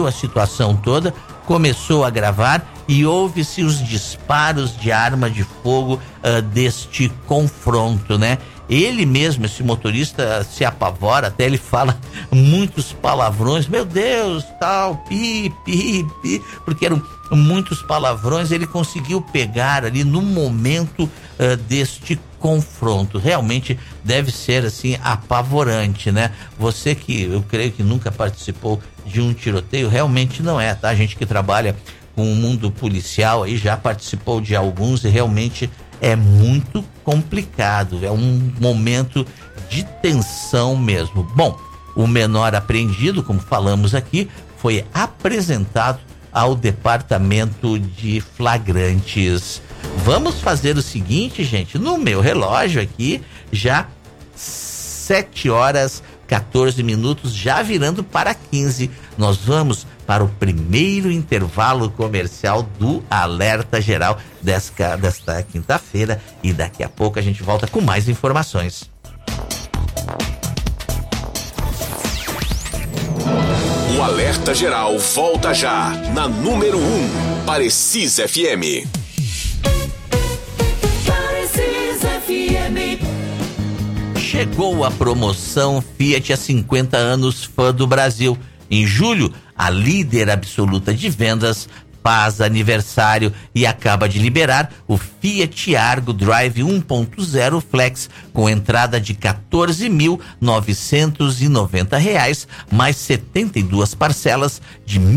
a situação toda, começou a gravar e houve-se os disparos de arma de fogo deste confronto, né? Ele mesmo, esse motorista, se apavora, até ele fala muitos palavrões, meu Deus, tal, pi, porque eram muitos palavrões. Ele conseguiu pegar ali no momento deste confronto. Realmente deve ser assim apavorante, né? Você que eu creio que nunca participou de um tiroteio, realmente não é, tá? A gente que trabalha com o mundo policial aí já participou de alguns e realmente é muito complicado, é um momento de tensão mesmo. Bom, o menor apreendido, como falamos aqui, foi apresentado ao Departamento de Flagrantes. Vamos fazer o seguinte, gente, no meu relógio aqui, já 7h14, já virando para 15, nós vamos para o primeiro intervalo comercial do Alerta Geral desta quinta-feira e daqui a pouco a gente volta com mais informações. O Alerta Geral volta já na número 1, Parecis FM. Chegou a promoção Fiat há 50 anos Fã do Brasil. Em julho, a líder absoluta de vendas faz aniversário e acaba de liberar o Fiat Argo Drive 1.0 Flex com entrada de R$ 14.990, mais 72 parcelas de R$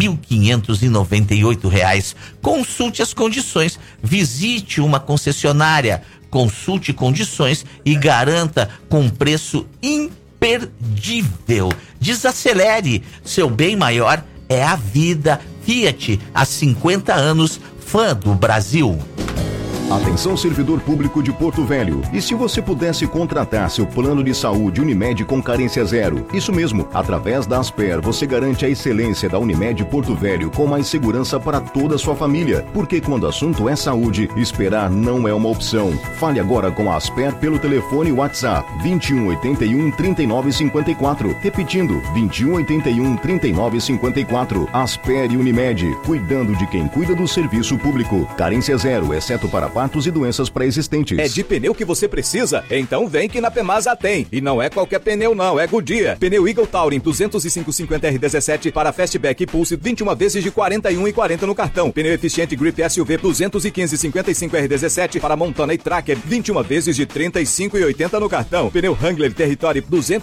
1.598. Consulte as condições, visite uma concessionária, consulte condições e garanta com preço imperdível. Desacelere, seu bem maior é a vida. Fiat, há 50 anos, Fã do Brasil. Atenção, servidor público de Porto Velho. E se você pudesse contratar seu plano de saúde Unimed com carência zero? Isso mesmo, através da Asper, você garante a excelência da Unimed Porto Velho com mais segurança para toda a sua família. Porque quando o assunto é saúde, esperar não é uma opção. Fale agora com a Asper pelo telefone WhatsApp 2181 3954. Repetindo, 2181 3954. Asper e Unimed, cuidando de quem cuida do serviço público. Carência zero, exceto para partos e doenças pré-existentes. É de pneu que você precisa? Então vem que na Pemasa tem. E não é qualquer pneu não, é Goodyear. Pneu Eagle Touring 205/50R17 para Fastback e Pulse 21 vezes de R$ 41,40 no cartão. Pneu eficiente Grip SUV 215/55R17 para Montana e Tracker 21 vezes de R$ 35,80 no cartão. Pneu Wrangler Territory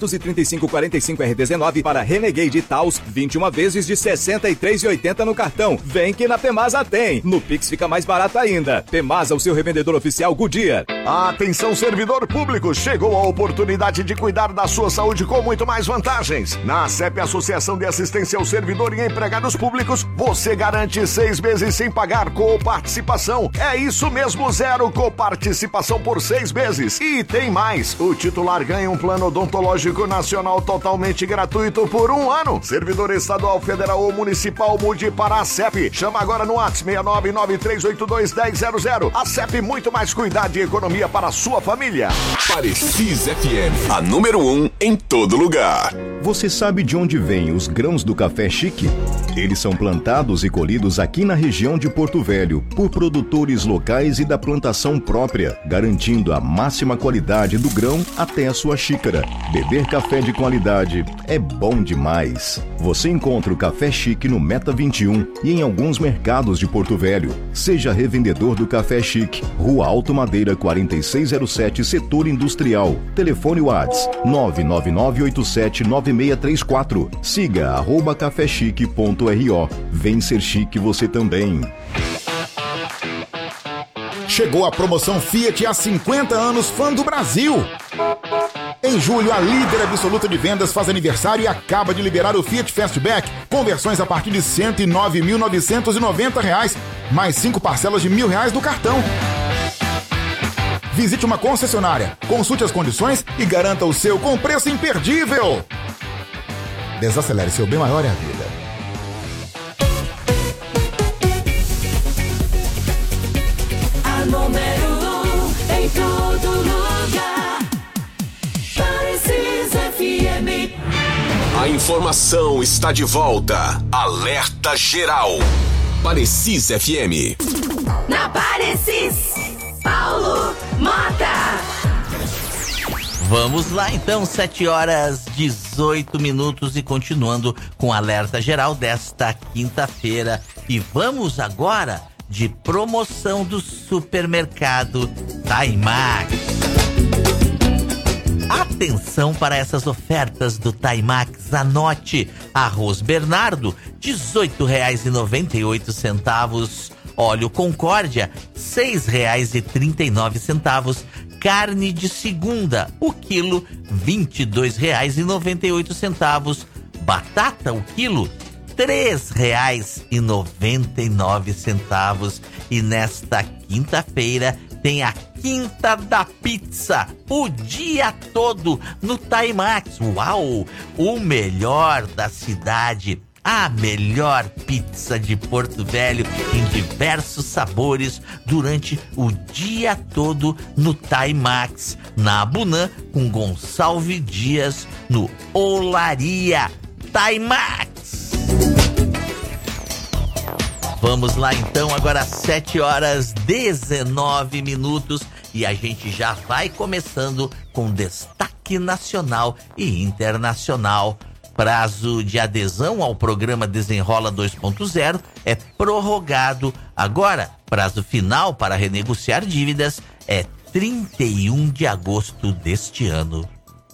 235/45R19 para Renegade e Taos 21 vezes de R$ 63,80 no cartão. Vem que na Pemasa tem. No Pix fica mais barato ainda. Pemasa, o seu revendedor oficial Goodyear. Atenção, servidor público, chegou a oportunidade de cuidar da sua saúde com muito mais vantagens. Na ACEP, Associação de Assistência ao Servidor e Empregados Públicos, você garante 6 meses sem pagar coparticipação. É isso mesmo, zero coparticipação por 6 meses. E tem mais, o titular ganha um plano odontológico nacional totalmente gratuito por 1 ano. Servidor estadual, federal ou municipal, mude para a ACEP. Chama agora no WhatsApp 69993821000. A CEP, muito mais cuidado de economia para a sua família. Parecis FM, a número 1 em todo lugar. Você sabe de onde vêm os grãos do café chique? Eles são plantados e colhidos aqui na região de Porto Velho por produtores locais e da plantação própria, garantindo a máxima qualidade do grão até a sua xícara. Beber café de qualidade é bom demais. Você encontra o café chique no Meta 21 e em alguns mercados de Porto Velho. Seja revendedor do Café Chique, Rua Alto Madeira 4607, Setor Industrial. Telefone WhatsApp 999879634. Siga @cafechique.ro. Vem ser chique você também. Chegou a promoção Fiat há 50 anos Fã do Brasil. Em julho, a líder absoluta de vendas faz aniversário e acaba de liberar o Fiat Fastback, com versões a partir de R$ 109.990, mais 5 parcelas de R$ 1.000 no cartão. Visite uma concessionária, consulte as condições e garanta o seu com preço imperdível. Desacelere, seu bem maior é a vida. A número 1 em todo lugar. Parecis FM. A informação está de volta. Alerta Geral. Parecis FM. Na Parecis, Paulo Mota. Vamos lá então, 7h18 e continuando com o Alerta Geral desta quinta-feira. E vamos agora de promoção do supermercado Taimax. Atenção para essas ofertas do Taimax, anote: arroz Bernardo, R$18,98, óleo Concórdia, R$6,39, carne de segunda, o quilo, R$22,98, batata, o quilo, R$3,99. E nesta quinta-feira tem a Quinta da Pizza, o dia todo no Taimax. Uau! O melhor da cidade, a melhor pizza de Porto Velho em diversos sabores durante o dia todo no Taimax, na Abunã, com Gonçalves Dias, no Olaria. Taimax! Vamos lá então, agora 7h19 e a gente já vai começando com destaque nacional e internacional. Prazo de adesão ao programa Desenrola 2.0 é prorrogado. Agora, prazo final para renegociar dívidas é 31 de agosto deste ano.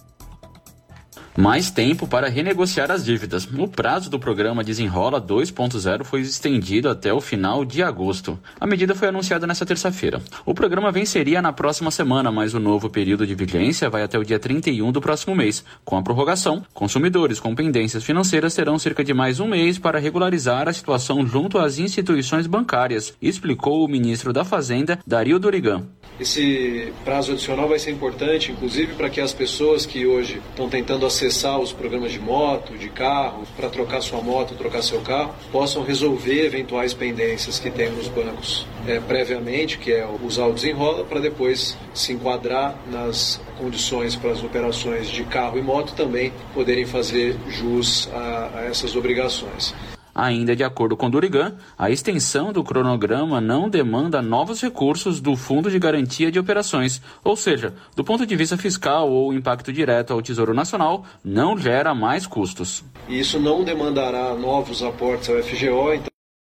Mais tempo para renegociar as dívidas. O prazo do programa Desenrola 2.0 foi estendido até o final de agosto. A medida foi anunciada nesta terça-feira. O programa venceria na próxima semana, mas o novo período de vigência vai até o dia 31 do próximo mês. Com a prorrogação, consumidores com pendências financeiras terão cerca de mais um mês para regularizar a situação junto às instituições bancárias, explicou o ministro da Fazenda, Dario Dorigan. Esse prazo adicional vai ser importante, inclusive, para que as pessoas que hoje estão tentando acessar os programas de moto, de carro, para trocar sua moto, trocar seu carro, possam resolver eventuais pendências que tem nos bancos previamente, que é usar o Desenrola, para depois se enquadrar nas condições para as operações de carro e moto também poderem fazer jus a essas obrigações. Ainda de acordo com Dorigan, a extensão do cronograma não demanda novos recursos do Fundo de Garantia de Operações, ou seja, do ponto de vista fiscal ou impacto direto ao Tesouro Nacional, não gera mais custos. E isso não demandará novos aportes ao FGO, então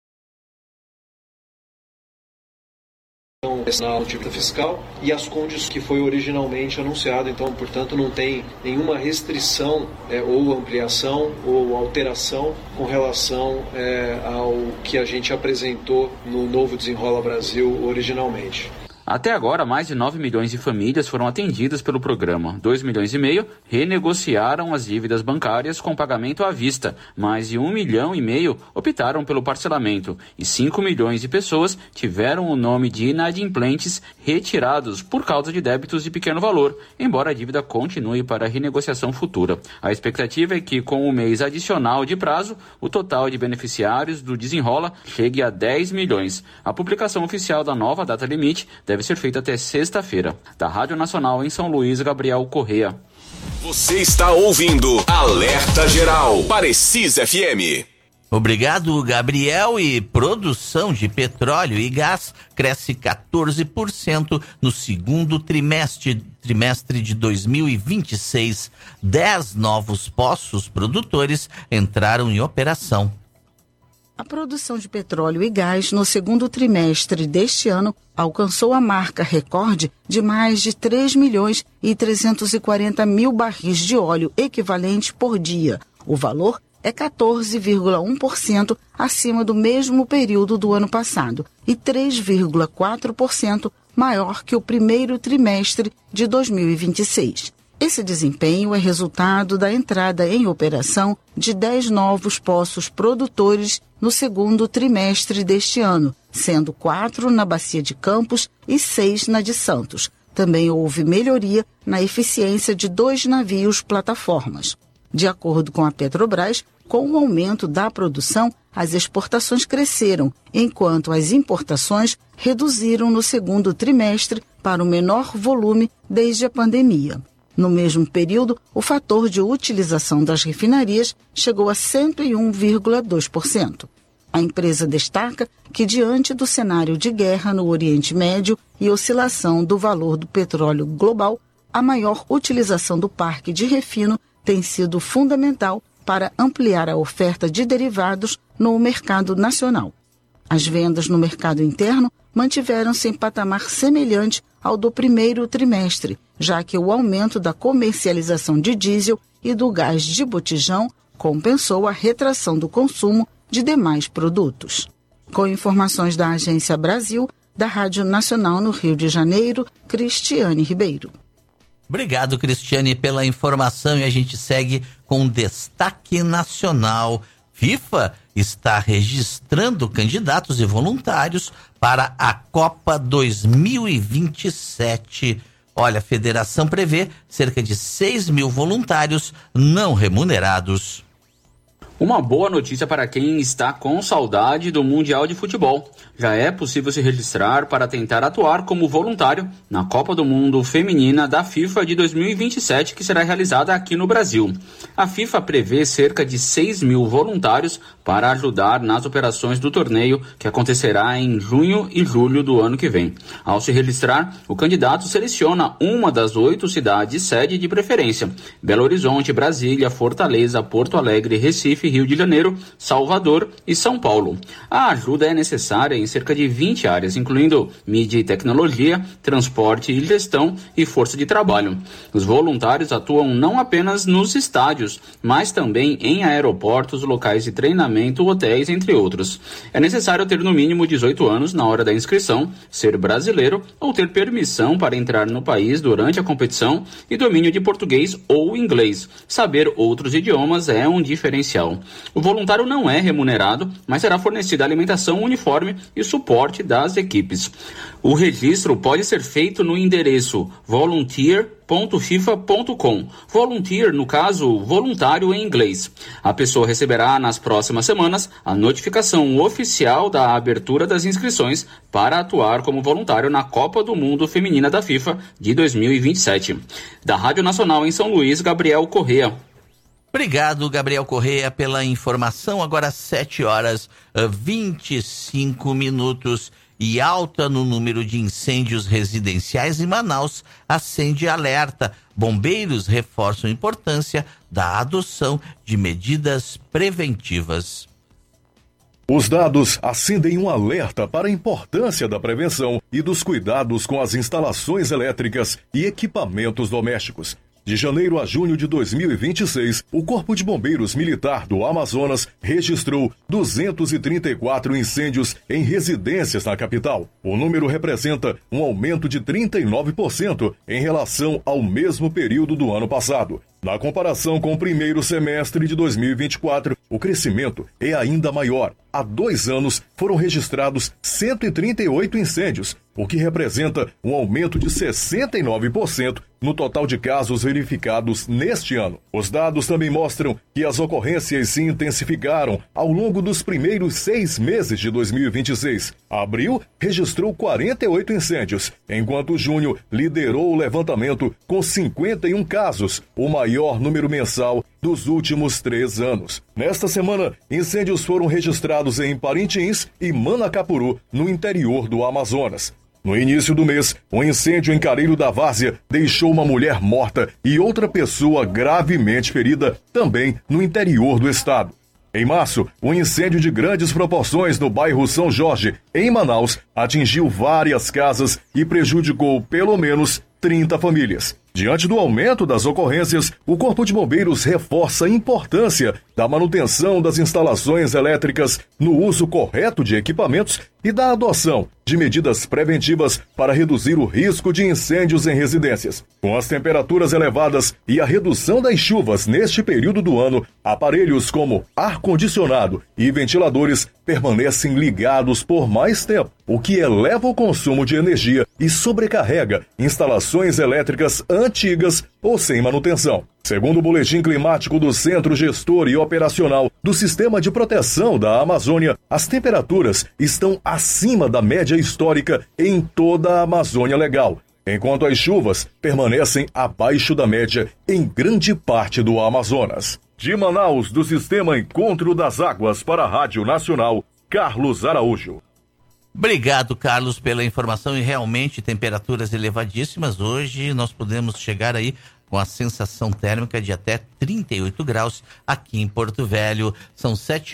na dívida fiscal e as condições que foi originalmente anunciado. Então, portanto, não tem nenhuma restrição ou ampliação ou alteração com relação ao que a gente apresentou no novo Desenrola Brasil originalmente. Até agora, mais de 9 milhões de famílias foram atendidas pelo programa. 2,5 milhões renegociaram as dívidas bancárias com pagamento à vista. Mais de 1,5 milhão optaram pelo parcelamento. E 5 milhões de pessoas tiveram o nome de inadimplentes retirados por causa de débitos de pequeno valor, embora a dívida continue para renegociação futura. A expectativa é que, com o mês adicional de prazo, o total de beneficiários do Desenrola chegue a 10 milhões. A publicação oficial da nova data limite deve ser feita até sexta-feira. Da Rádio Nacional em São Luís, Gabriel Correia. Você está ouvindo Alerta Geral, Parecis FM. Obrigado, Gabriel. E produção de petróleo e gás cresce 14% no segundo trimestre de 2026. 10 novos poços produtores entraram em operação. A produção de petróleo e gás no segundo trimestre deste ano alcançou a marca recorde de mais de 3.340.000 barris de óleo equivalente por dia. O valor é 14,1% acima do mesmo período do ano passado e 3,4% maior que o primeiro trimestre de 2026. Esse desempenho é resultado da entrada em operação de 10 novos poços produtores no segundo trimestre deste ano, sendo 4 na Bacia de Campos e 6 na de Santos. Também houve melhoria na eficiência de 2 navios plataformas. De acordo com a Petrobras, com o aumento da produção, as exportações cresceram, enquanto as importações reduziram no segundo trimestre para o menor volume desde a pandemia. No mesmo período, o fator de utilização das refinarias chegou a 101,2%. A empresa destaca que, diante do cenário de guerra no Oriente Médio e oscilação do valor do petróleo global, a maior utilização do parque de refino tem sido fundamental para ampliar a oferta de derivados no mercado nacional. As vendas no mercado interno mantiveram-se em patamar semelhante ao do primeiro trimestre, já que o aumento da comercialização de diesel e do gás de botijão compensou a retração do consumo de demais produtos. Com informações da Agência Brasil, da Rádio Nacional no Rio de Janeiro, Cristiane Ribeiro. Obrigado, Cristiane, pela informação, e a gente segue com destaque nacional. FIFA está registrando candidatos e voluntários para a Copa 2027. Olha, a federação prevê cerca de 6 mil voluntários não remunerados. Uma boa notícia para quem está com saudade do Mundial de Futebol. Já é possível se registrar para tentar atuar como voluntário na Copa do Mundo Feminina da FIFA de 2027, que será realizada aqui no Brasil. A FIFA prevê cerca de 6 mil voluntários para ajudar nas operações do torneio, que acontecerá em junho e julho do ano que vem. Ao se registrar, o candidato seleciona uma das 8 cidades sede de preferência: Belo Horizonte, Brasília, Fortaleza, Porto Alegre, Recife, Rio de Janeiro, Salvador e São Paulo. A ajuda é necessária em cerca de 20 áreas, incluindo mídia e tecnologia, transporte e gestão e força de trabalho. Os voluntários atuam não apenas nos estádios, mas também em aeroportos, locais de treinamento, hotéis, entre outros. É necessário ter no mínimo 18 anos na hora da inscrição, ser brasileiro ou ter permissão para entrar no país durante a competição e domínio de português ou inglês. Saber outros idiomas é um diferencial. O voluntário não é remunerado, mas será fornecida alimentação, uniforme e suporte das equipes. O registro pode ser feito no endereço volunteer.fifa.com. Volunteer, no caso, voluntário em inglês. A pessoa receberá nas próximas semanas a notificação oficial da abertura das inscrições para atuar como voluntário na Copa do Mundo Feminina da FIFA de 2027. Da Rádio Nacional em São Luís, Gabriel Correa. Obrigado, Gabriel Correa, pela informação. Agora 7h25 e alta no número de incêndios residenciais em Manaus acende alerta. Bombeiros reforçam a importância da adoção de medidas preventivas. Os dados acendem um alerta para a importância da prevenção e dos cuidados com as instalações elétricas e equipamentos domésticos. De janeiro a junho de 2026, o Corpo de Bombeiros Militar do Amazonas registrou 234 incêndios em residências na capital. O número representa um aumento de 39% em relação ao mesmo período do ano passado. Na comparação com o primeiro semestre de 2024, o crescimento é ainda maior. Há 2 anos foram registrados 138 incêndios, o que representa um aumento de 69% no total de casos verificados neste ano. Os dados também mostram que as ocorrências se intensificaram ao longo dos primeiros 6 meses de 2026. Abril registrou 48 incêndios, enquanto junho liderou o levantamento com 51 casos, o maior número mensal dos últimos 3 anos. Nesta semana, incêndios foram registrados em Parintins e Manacapuru, no interior do Amazonas. No início do mês, um incêndio em Careiro da Várzea deixou uma mulher morta e outra pessoa gravemente ferida, também no interior do estado. Em março, um incêndio de grandes proporções no bairro São Jorge, em Manaus, atingiu várias casas e prejudicou pelo menos 30 famílias. Diante do aumento das ocorrências, o Corpo de Bombeiros reforça a importância da manutenção das instalações elétricas, no uso correto de equipamentos e da adoção de medidas preventivas para reduzir o risco de incêndios em residências. Com as temperaturas elevadas e a redução das chuvas neste período do ano, aparelhos como ar-condicionado e ventiladores permanecem ligados por mais tempo, o que eleva o consumo de energia e sobrecarrega instalações elétricas antigas ou sem manutenção. Segundo o Boletim Climático do Centro Gestor e Operacional do Sistema de Proteção da Amazônia, as temperaturas estão acima da média histórica em toda a Amazônia Legal. enquanto as chuvas permanecem abaixo da média em grande parte do Amazonas. De Manaus, do Sistema Encontro das Águas para a Rádio Nacional, Carlos Araújo. Obrigado, Carlos, pela informação. E realmente temperaturas elevadíssimas. Hoje nós podemos chegar aí com a sensação térmica de até 38 graus aqui em Porto Velho. São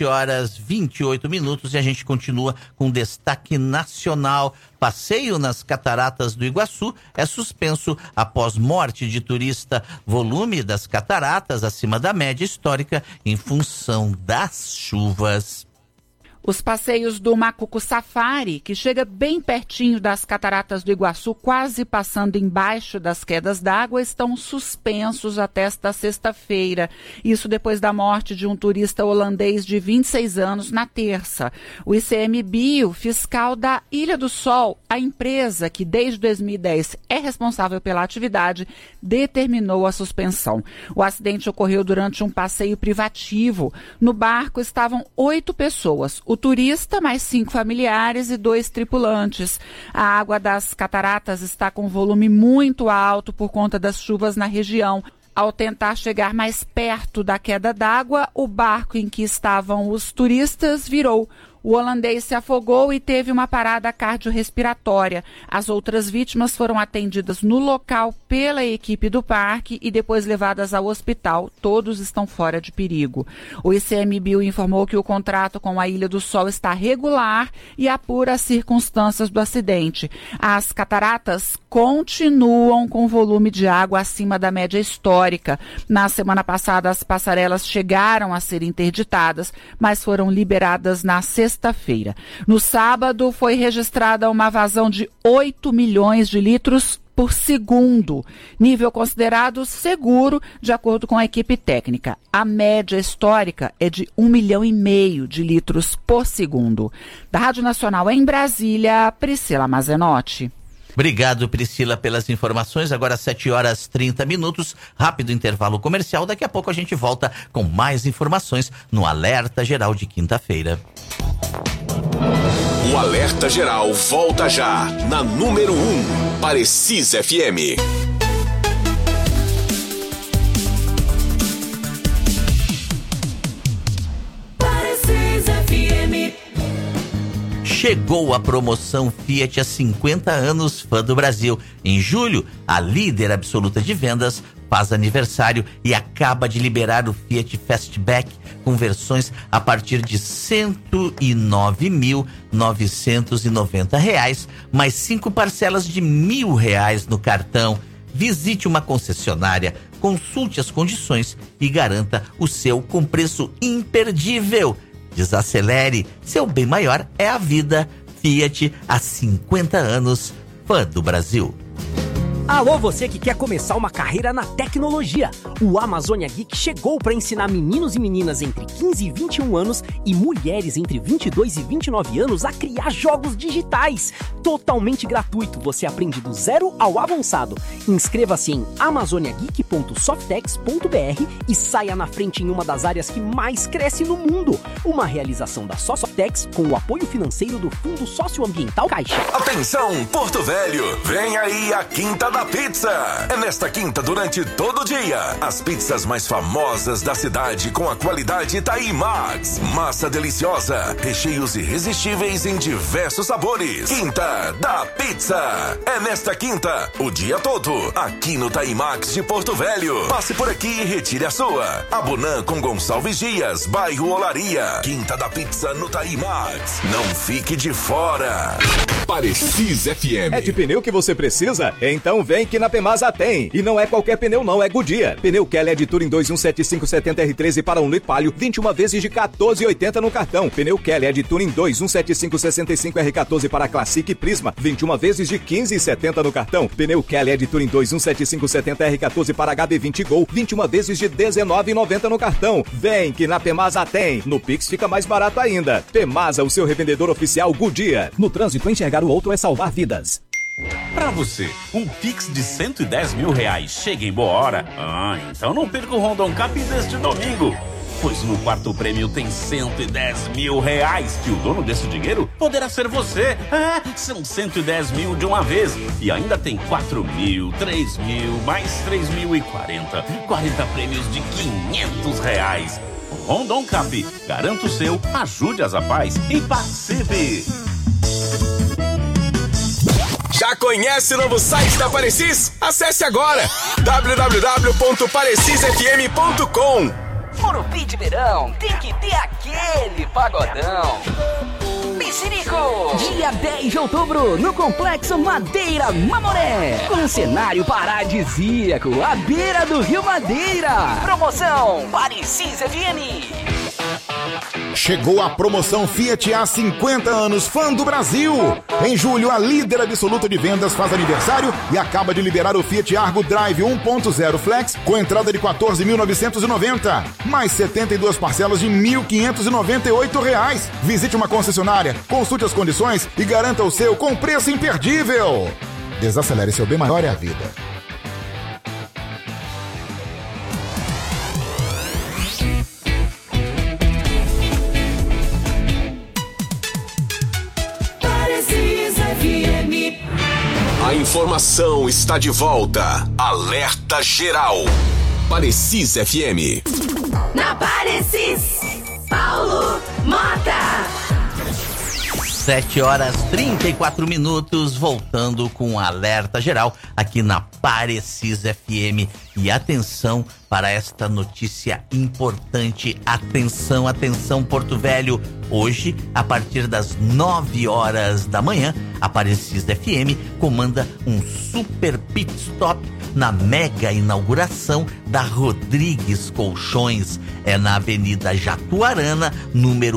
7h28 e a gente continua com destaque nacional. Passeio nas Cataratas do Iguaçu é suspenso após morte de turista. Volume das cataratas acima da média histórica em função das chuvas. Os passeios do Macuco Safari, que chega bem pertinho das Cataratas do Iguaçu, quase passando embaixo das quedas d'água, estão suspensos até esta sexta-feira. Isso depois da morte de um turista holandês de 26 anos na terça. O ICMBio, fiscal da Ilha do Sol, a empresa que desde 2010 é responsável pela atividade, determinou a suspensão. O acidente ocorreu durante um passeio privativo. No barco estavam 8 pessoas. O turista, mais 5 familiares e 2 tripulantes. A água das cataratas está com volume muito alto por conta das chuvas na região. Ao tentar chegar mais perto da queda d'água, o barco em que estavam os turistas virou. O holandês se afogou e teve uma parada cardiorrespiratória. As outras vítimas foram atendidas no local pela equipe do parque e depois levadas ao hospital. Todos estão fora de perigo. O ICMBio informou que o contrato com a Ilha do Sol está regular e apura as circunstâncias do acidente. As cataratas continuam com volume de água acima da média histórica. Na semana passada, as passarelas chegaram a ser interditadas, mas foram liberadas na sexta-feira. No sábado, foi registrada uma vazão de 8 milhões de litros por segundo, nível considerado seguro, de acordo com a equipe técnica. A média histórica é de 1,5 milhão de litros por segundo. Da Rádio Nacional em Brasília, Priscila Mazenotti. Obrigado, Priscila, pelas informações. Agora 7h30. Rápido intervalo comercial. Daqui a pouco a gente volta com mais informações no Alerta Geral de quinta-feira. O Alerta Geral volta já na número 1, Parecis FM. Chegou a promoção Fiat há 50 anos Fã do Brasil. Em julho, a líder absoluta de vendas faz aniversário e acaba de liberar o Fiat Fastback com versões a partir de R$ 109.990, mais 5 parcelas de R$ 1.000 no cartão. Visite uma concessionária, consulte as condições e garanta o seu com preço imperdível. Desacelere, seu bem maior é a vida. Fiat há 50 anos, Fã do Brasil. Alô, você que quer começar uma carreira na tecnologia. O Amazônia Geek chegou para ensinar meninos e meninas entre 15 e 21 anos e mulheres entre 22 e 29 anos a criar jogos digitais. Totalmente gratuito, você aprende do zero ao avançado. Inscreva-se em amazoniageek.softex.br e saia na frente em uma das áreas que mais cresce no mundo. Uma realização da Softex com o apoio financeiro do Fundo Socioambiental Caixa. Atenção, Porto Velho, vem aí a Quinta da Pizza. É nesta quinta durante todo o dia. As pizzas mais famosas da cidade com a qualidade Taimax. Massa deliciosa, recheios irresistíveis em diversos sabores. Quinta da Pizza. É nesta quinta, o dia todo, aqui no Taimax de Porto Velho. Passe por aqui e retire a sua. Abunã com Gonçalves Dias, bairro Olaria. Quinta da Pizza no Taimax. Não fique de fora. Parecis FM. É de pneu que você precisa? Então vem que na Pemasa tem. E não é qualquer pneu não, é Goodyear. Pneu Kelly de Touring 217570R13 para um Lit Palio, 21 vezes de R$14,80 no cartão. Pneu Kelly de Touring 217565R14 para Classic Prisma, 21 vezes de R$15,70 no cartão. Pneu Kelly de Touring 217570R14 para HB20 Gol, 21 vezes de R$19,90 no cartão. Vem que na Pemasa tem. No Pix fica mais barato ainda. Pemasa, o seu revendedor oficial Goodyear. No trânsito, enxergar o outro é salvar vidas. Pra você, um Pix de R$110 mil chega em boa hora? Então não perca o Rondon Cap deste domingo. pois no quarto prêmio tem R$110 mil, e o dono desse dinheiro poderá ser você. São 110 mil de uma vez, e ainda tem 4 mil, 3 mil, mais 3.040, 40 prêmios de R$500. Rondon Cap, garanta o seu, ajude as Apais e participe. Já conhece o novo site da Parecis? Acesse agora www.parecisfm.com. Morumbi de verão tem que ter aquele pagodão. Mexerico! Dia 10 de outubro, no Complexo Madeira Mamoré, com um cenário paradisíaco à beira do Rio Madeira. Promoção Parecis FM. Chegou a promoção Fiat há 50 anos, fã do Brasil. Em julho, a líder absoluta de vendas faz aniversário e acaba de liberar o Fiat Argo Drive 1.0 Flex com entrada de R$14.990, mais 72 parcelas de R$1.598. Visite uma concessionária, consulte as condições e garanta o seu com preço imperdível. Desacelere, seu bem maior é a vida. A informação está de volta. Alerta Geral. Parecis FM. Na Parecis, Paulo Mota. 7h34, voltando com Alerta Geral aqui na Parecis FM. E atenção para esta notícia importante. Atenção, atenção, Porto Velho. Hoje, a partir das 9h da manhã, a Parecis FM comanda um super pit stop na mega inauguração da Rodrigues Colchões. É na Avenida Jatuarana, número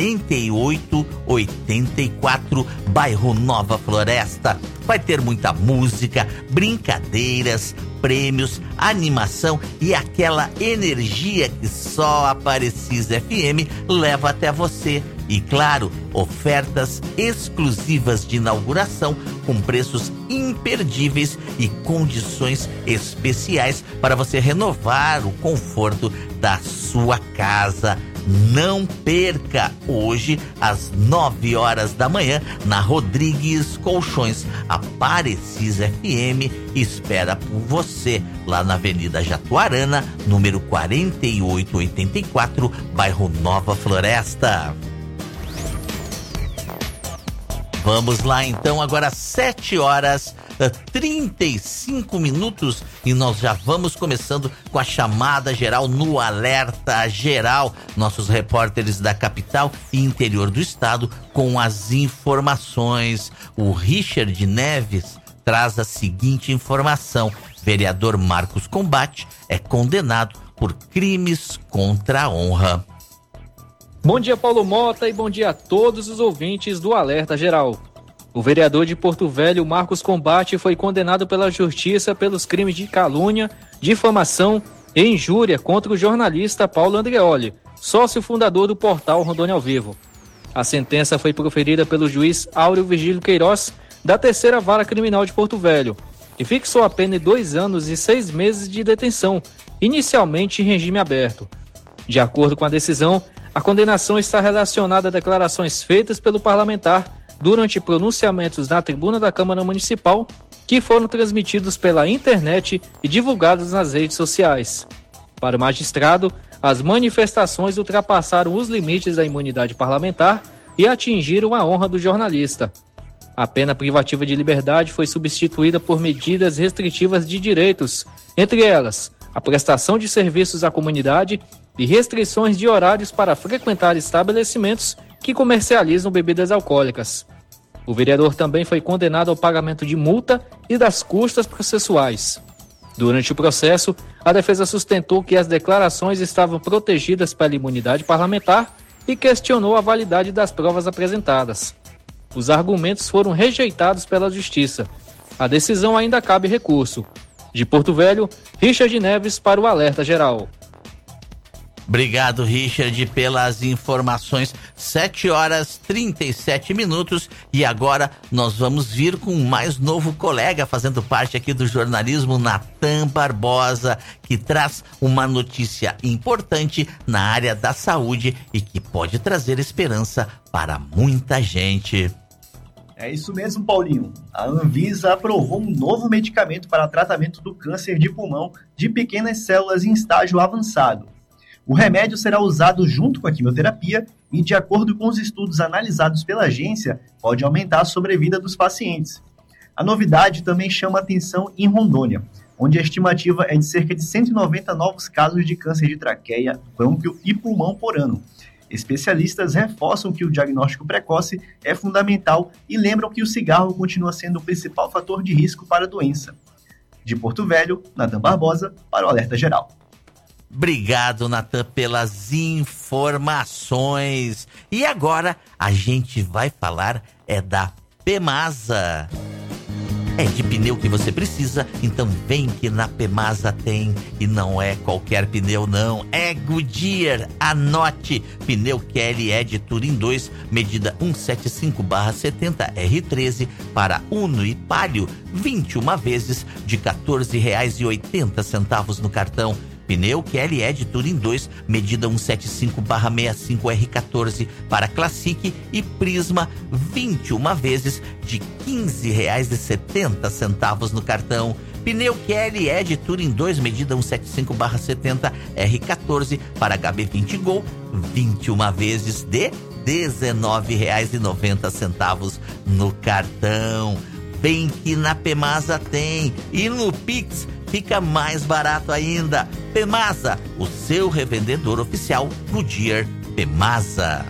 4884, bairro Nova Floresta. Vai ter muita música, brincadeiras, prêmios, animação e aquela energia que só a Parecis FM leva até você. E claro, ofertas exclusivas de inauguração com preços imperdíveis e condições especiais para você renovar o conforto da sua casa. Não perca hoje às 9h da manhã na Rodrigues Colchões. A Parecis FM espera por você lá na Avenida Jatuarana, número 4884, bairro Nova Floresta. Vamos lá então, agora 7h35 e nós já vamos começando com a chamada geral no Alerta Geral. Nossos repórteres da capital e interior do estado com as informações. O Richard Neves traz a seguinte informação: vereador Marcos Combate é condenado por crimes contra a honra. Bom dia, Paulo Mota, e bom dia a todos os ouvintes do Alerta Geral. O vereador de Porto Velho, Marcos Combate, foi condenado pela Justiça pelos crimes de calúnia, difamação e injúria contra o jornalista Paulo Andreoli, sócio fundador do portal Rondônia ao Vivo. A sentença foi proferida pelo juiz Áureo Virgílio Queiroz, da 3ª Vara Criminal de Porto Velho, e fixou a pena de 2 anos e 6 meses de detenção, inicialmente em regime aberto. De acordo com a decisão, a condenação está relacionada a declarações feitas pelo parlamentar durante pronunciamentos na tribuna da Câmara Municipal que foram transmitidos pela internet e divulgados nas redes sociais. Para o magistrado, as manifestações ultrapassaram os limites da imunidade parlamentar e atingiram a honra do jornalista. A pena privativa de liberdade foi substituída por medidas restritivas de direitos, entre elas a prestação de serviços à comunidade e restrições de horários para frequentar estabelecimentos que comercializam bebidas alcoólicas. O vereador também foi condenado ao pagamento de multa e das custas processuais. Durante o processo, a defesa sustentou que as declarações estavam protegidas pela imunidade parlamentar e questionou a validade das provas apresentadas. Os argumentos foram rejeitados pela Justiça. A decisão ainda cabe recurso. De Porto Velho, Richard Neves para o Alerta Geral. Obrigado, Richard, pelas informações. 7h37. E agora nós vamos vir com o mais novo colega fazendo parte aqui do jornalismo, Natan Barbosa, que traz uma notícia importante na área da saúde e que pode trazer esperança para muita gente. É isso mesmo, Paulinho. A Anvisa aprovou um novo medicamento para tratamento do câncer de pulmão de pequenas células em estágio avançado. O remédio será usado junto com a quimioterapia e, de acordo com os estudos analisados pela agência, pode aumentar a sobrevida dos pacientes. A novidade também chama atenção em Rondônia, onde a estimativa é de cerca de 190 novos casos de câncer de traqueia, brônquio e pulmão por ano. Especialistas reforçam que o diagnóstico precoce é fundamental e lembram que o cigarro continua sendo o principal fator de risco para a doença. De Porto Velho, Natan Barbosa, para o Alerta Geral. Obrigado, Natan, pelas informações. E agora a gente vai falar da Pemasa. É de pneu que você precisa, então vem que na Pemasa tem. E não é qualquer pneu não, é Goodyear. Anote, pneu QLE de Touring 2, medida 175/70 R13 para Uno e Palio, 21 vezes de R$ 14,80 no cartão. Pneu QLE de Touring 2, medida 175/65 R14 para Classic e Prisma, 21 vezes de R$ 15,70 no cartão. Pneu QLE de Touring 2, medida 175/70 R14 para HB20 Gol, 21 vezes de R$ 19,90 no cartão. Bem que na Pemasa tem. E no Pix fica mais barato ainda. Pemasa, o seu revendedor oficial Goodyear Pemasa.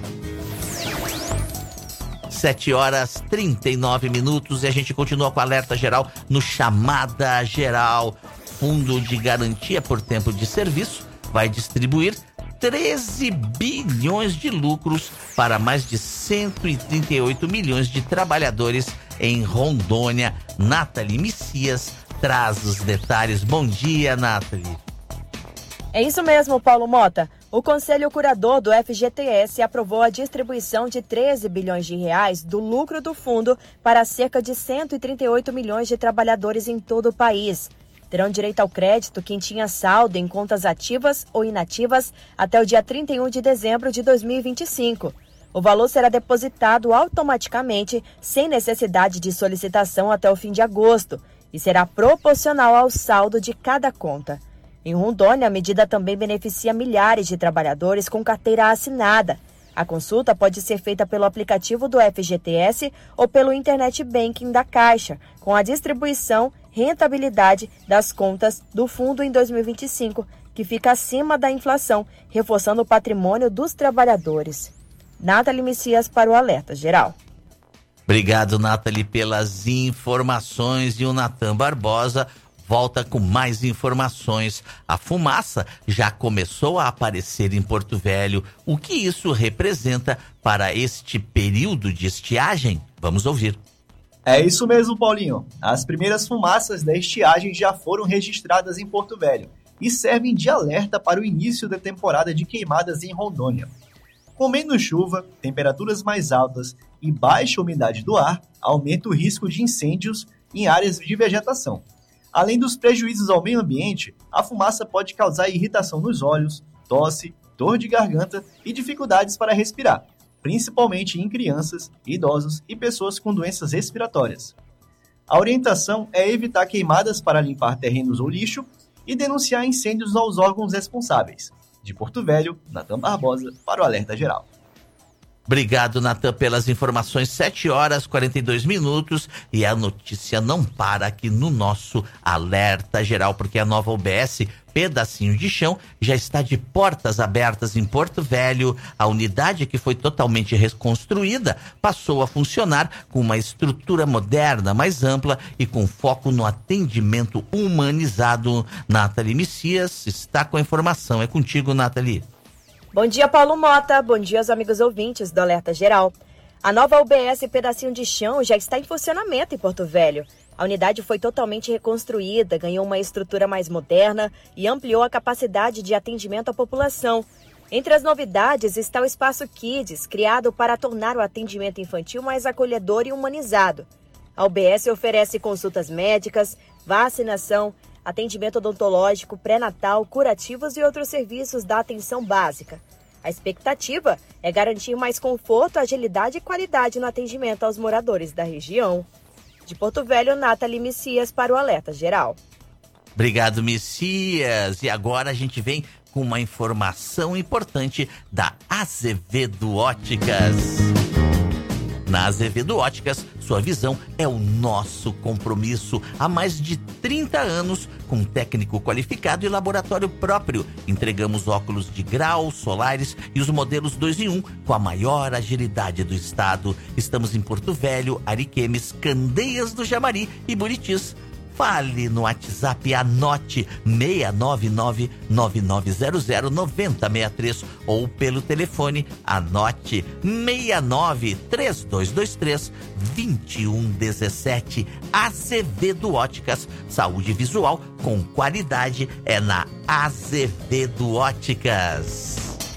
7h39 e a gente continua com o Alerta Geral no Chamada Geral. Fundo de Garantia por Tempo de Serviço vai distribuir 13 bilhões de lucros para mais de 138 milhões de trabalhadores em Rondônia. Nathalie Messias traz os detalhes. Bom dia, Nathalie. É isso mesmo, Paulo Mota. O Conselho Curador do FGTS aprovou a distribuição de 13 bilhões de reais do lucro do fundo para cerca de 138 milhões de trabalhadores em todo o país. Terão direito ao crédito quem tinha saldo em contas ativas ou inativas até o dia 31 de dezembro de 2025. O valor será depositado automaticamente, sem necessidade de solicitação até o fim de agosto, e será proporcional ao saldo de cada conta. Em Rondônia, a medida também beneficia milhares de trabalhadores com carteira assinada. A consulta pode ser feita pelo aplicativo do FGTS ou pelo Internet Banking da Caixa, com a distribuição, rentabilidade das contas do fundo em 2025, que fica acima da inflação, reforçando o patrimônio dos trabalhadores. Nathalie Messias para o Alerta Geral. Obrigado, Nathalie, pelas informações. E o Natan Barbosa volta com mais informações. A fumaça já começou a aparecer em Porto Velho. O que isso representa para este período de estiagem? Vamos ouvir. É isso mesmo, Paulinho. As primeiras fumaças da estiagem já foram registradas em Porto Velho e servem de alerta para o início da temporada de queimadas em Rondônia. Com menos chuva, temperaturas mais altas e baixa umidade do ar, aumenta o risco de incêndios em áreas de vegetação. Além dos prejuízos ao meio ambiente, a fumaça pode causar irritação nos olhos, tosse, dor de garganta e dificuldades para respirar, principalmente em crianças, idosos e pessoas com doenças respiratórias. A orientação é evitar queimadas para limpar terrenos ou lixo e denunciar incêndios aos órgãos responsáveis. De Porto Velho, Natan Barbosa para o Alerta Geral. Obrigado, Natan, pelas informações. 7h42 e a notícia não para aqui no nosso Alerta Geral, porque a nova UBS Pedacinho de Chão já está de portas abertas em Porto Velho. A unidade, que foi totalmente reconstruída, passou a funcionar com uma estrutura moderna, mais ampla e com foco no atendimento humanizado. Nathalie Messias está com a informação. É contigo, Nathalie. Bom dia, Paulo Mota. Bom dia aos amigos ouvintes do Alerta Geral. A nova UBS Pedacinho de Chão já está em funcionamento em Porto Velho. A unidade foi totalmente reconstruída, ganhou uma estrutura mais moderna e ampliou a capacidade de atendimento à população. Entre as novidades está o Espaço Kids, criado para tornar o atendimento infantil mais acolhedor e humanizado. A UBS oferece consultas médicas, vacinação, atendimento odontológico, pré-natal, curativos e outros serviços da atenção básica. A expectativa é garantir mais conforto, agilidade e qualidade no atendimento aos moradores da região. De Porto Velho, Nathalie Messias para o Alerta Geral. Obrigado, Messias. E agora a gente vem com uma informação importante da Azevedo Óticas. Na Azevedo Óticas, sua visão é o nosso compromisso. Há mais de 30 anos, com técnico qualificado e laboratório próprio. Entregamos óculos de grau, solares e os modelos 2 em 1 com a maior agilidade do estado. Estamos em Porto Velho, Ariquemes, Candeias do Jamari e Buritis. Fale no WhatsApp, anote 699-9900-9063 ou pelo telefone, anote 69-3223-2117. Azevedo Óticas, saúde visual com qualidade é na Azevedo Óticas.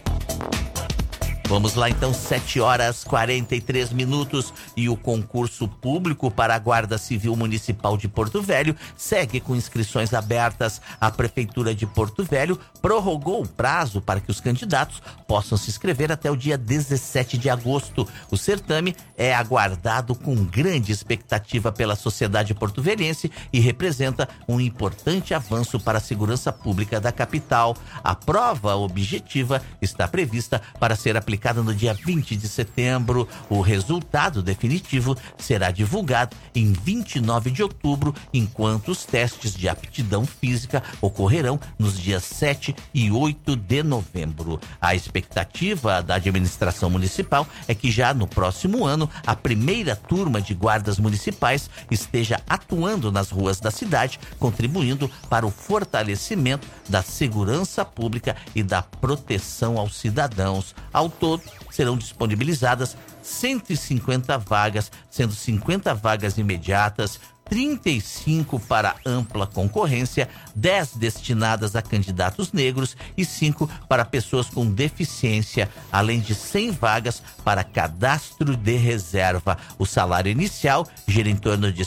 Vamos lá então, 7h43 e o concurso público para a Guarda Civil Municipal de Porto Velho segue com inscrições abertas. A Prefeitura de Porto Velho prorrogou o prazo para que os candidatos possam se inscrever até o dia 17 de agosto. O certame é aguardado com grande expectativa pela sociedade porto-velhense e representa um importante avanço para a segurança pública da capital. A prova objetiva está prevista para ser aplicada no dia 20 de setembro. O resultado definitivo será divulgado em 29 de outubro, enquanto os testes de aptidão física ocorrerão nos dias 7 e 8 de novembro. A expectativa da administração municipal é que já no próximo ano a primeira turma de guardas municipais esteja atuando nas ruas da cidade, contribuindo para o fortalecimento da segurança pública e da proteção aos cidadãos. Ao todo, serão disponibilizadas 150 vagas, sendo 50 vagas imediatas, 35 para ampla concorrência, 10 destinadas a candidatos negros e 5 para pessoas com deficiência, além de 100 vagas para cadastro de reserva. O salário inicial gira em torno de R$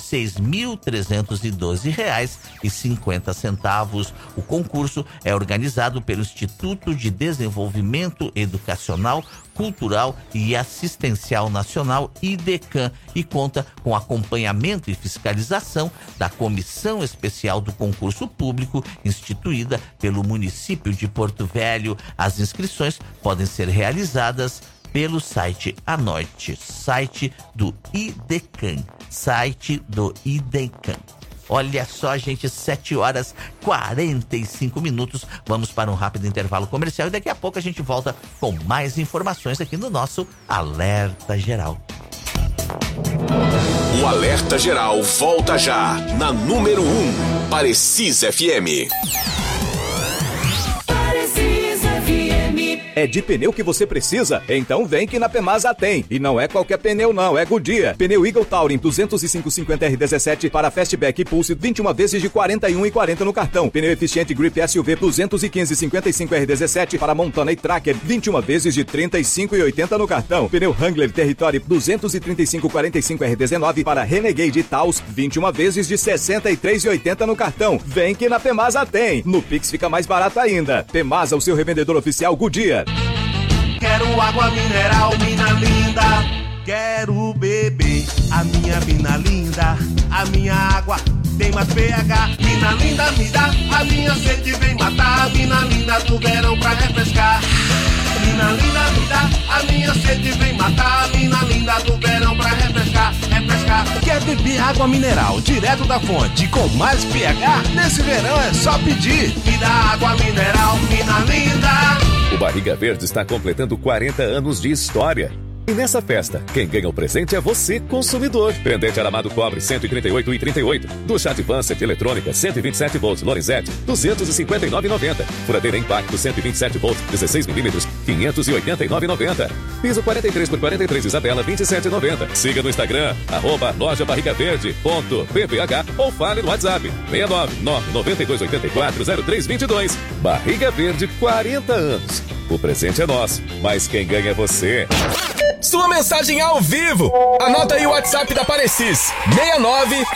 6.312,50. O concurso é organizado pelo Instituto de Desenvolvimento Educacional, Cultural e Assistencial Nacional, IDECAN, e conta com acompanhamento e fiscalização da Comissão Especial do Concurso Público, instituída pelo município de Porto Velho. As inscrições podem ser realizadas pelo site, anote, site do IDECAN, Olha só, gente, 7h45. Vamos para um rápido intervalo comercial e daqui a pouco a gente volta com mais informações aqui no nosso Alerta Geral. O Alerta Geral volta já na número 1, Parecis FM. É de pneu que você precisa? Então vem que na Pemasa tem. E não é qualquer pneu não, é Goodyear. Pneu Eagle Touring 205/50R17 para Fastback e Pulse 21 vezes de 41,40 no cartão. Pneu eficiente Grip SUV 215/55R17 para Montana e Tracker 21 vezes de 35,80 no cartão. Pneu Wrangler Territory 235/45R19 para Renegade e Taos 21 vezes de 63,80 no cartão. Vem que na Pemasa tem. No Pix fica mais barato ainda. Pemasa, o seu revendedor oficial Goodyear. Quero água mineral, mina linda. Quero beber a minha mina linda. A minha água tem mais pH. Mina linda, me dá. A minha sede vem matar. Mina linda do verão pra refrescar. Mina linda, me dá. A minha sede vem matar. Mina linda do verão pra refrescar. Quer beber água mineral direto da fonte com mais pH? Nesse verão é só pedir. Me dá água mineral, mina linda. O Barriga Verde está completando 40 anos de história. E nessa festa, quem ganha o presente é você, consumidor. Pendente aramado cobre 138,38. Ducha Advanced eletrônica 127 volts Lorenzetti 259,90. Furadeira Impacto 127 volts 16 milímetros 589,90. Piso 43x43 Isabela 27,90. Siga no Instagram @lojabarrigaverde.pph ou fale no WhatsApp 69 99284 0322. Barriga Verde, 40 anos. O presente é nosso, mas quem ganha é você. Sua mensagem ao vivo. Anota aí o WhatsApp da Parecis. 69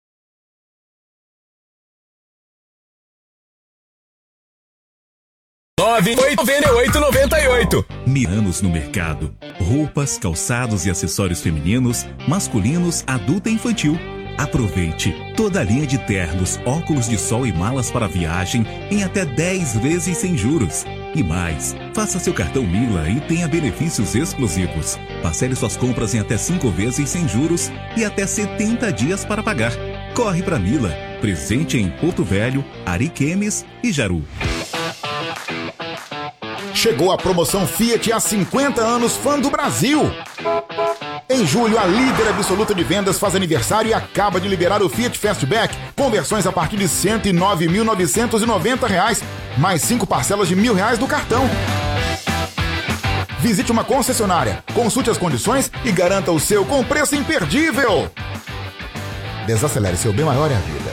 9898. Anos no mercado. Roupas, calçados e acessórios femininos, masculinos, adulto e infantil. Aproveite toda a linha de ternos, óculos de sol e malas para viagem em até 10 vezes sem juros. E mais, faça seu cartão Mila e tenha benefícios exclusivos. Parcele suas compras em até 5 vezes sem juros e até 70 dias para pagar. Corre para Mila, presente em Porto Velho, Ariquemes e Jaru. Chegou a promoção Fiat há 50 anos Fã do Brasil. Em julho, a líder absoluta de vendas faz aniversário e acaba de liberar o Fiat Fastback, com versões a partir de R$ 109.990, mais 5 parcelas de R$ 1.000 do cartão. Visite uma concessionária, consulte as condições e garanta o seu com preço imperdível. Desacelere, seu bem maior é a vida.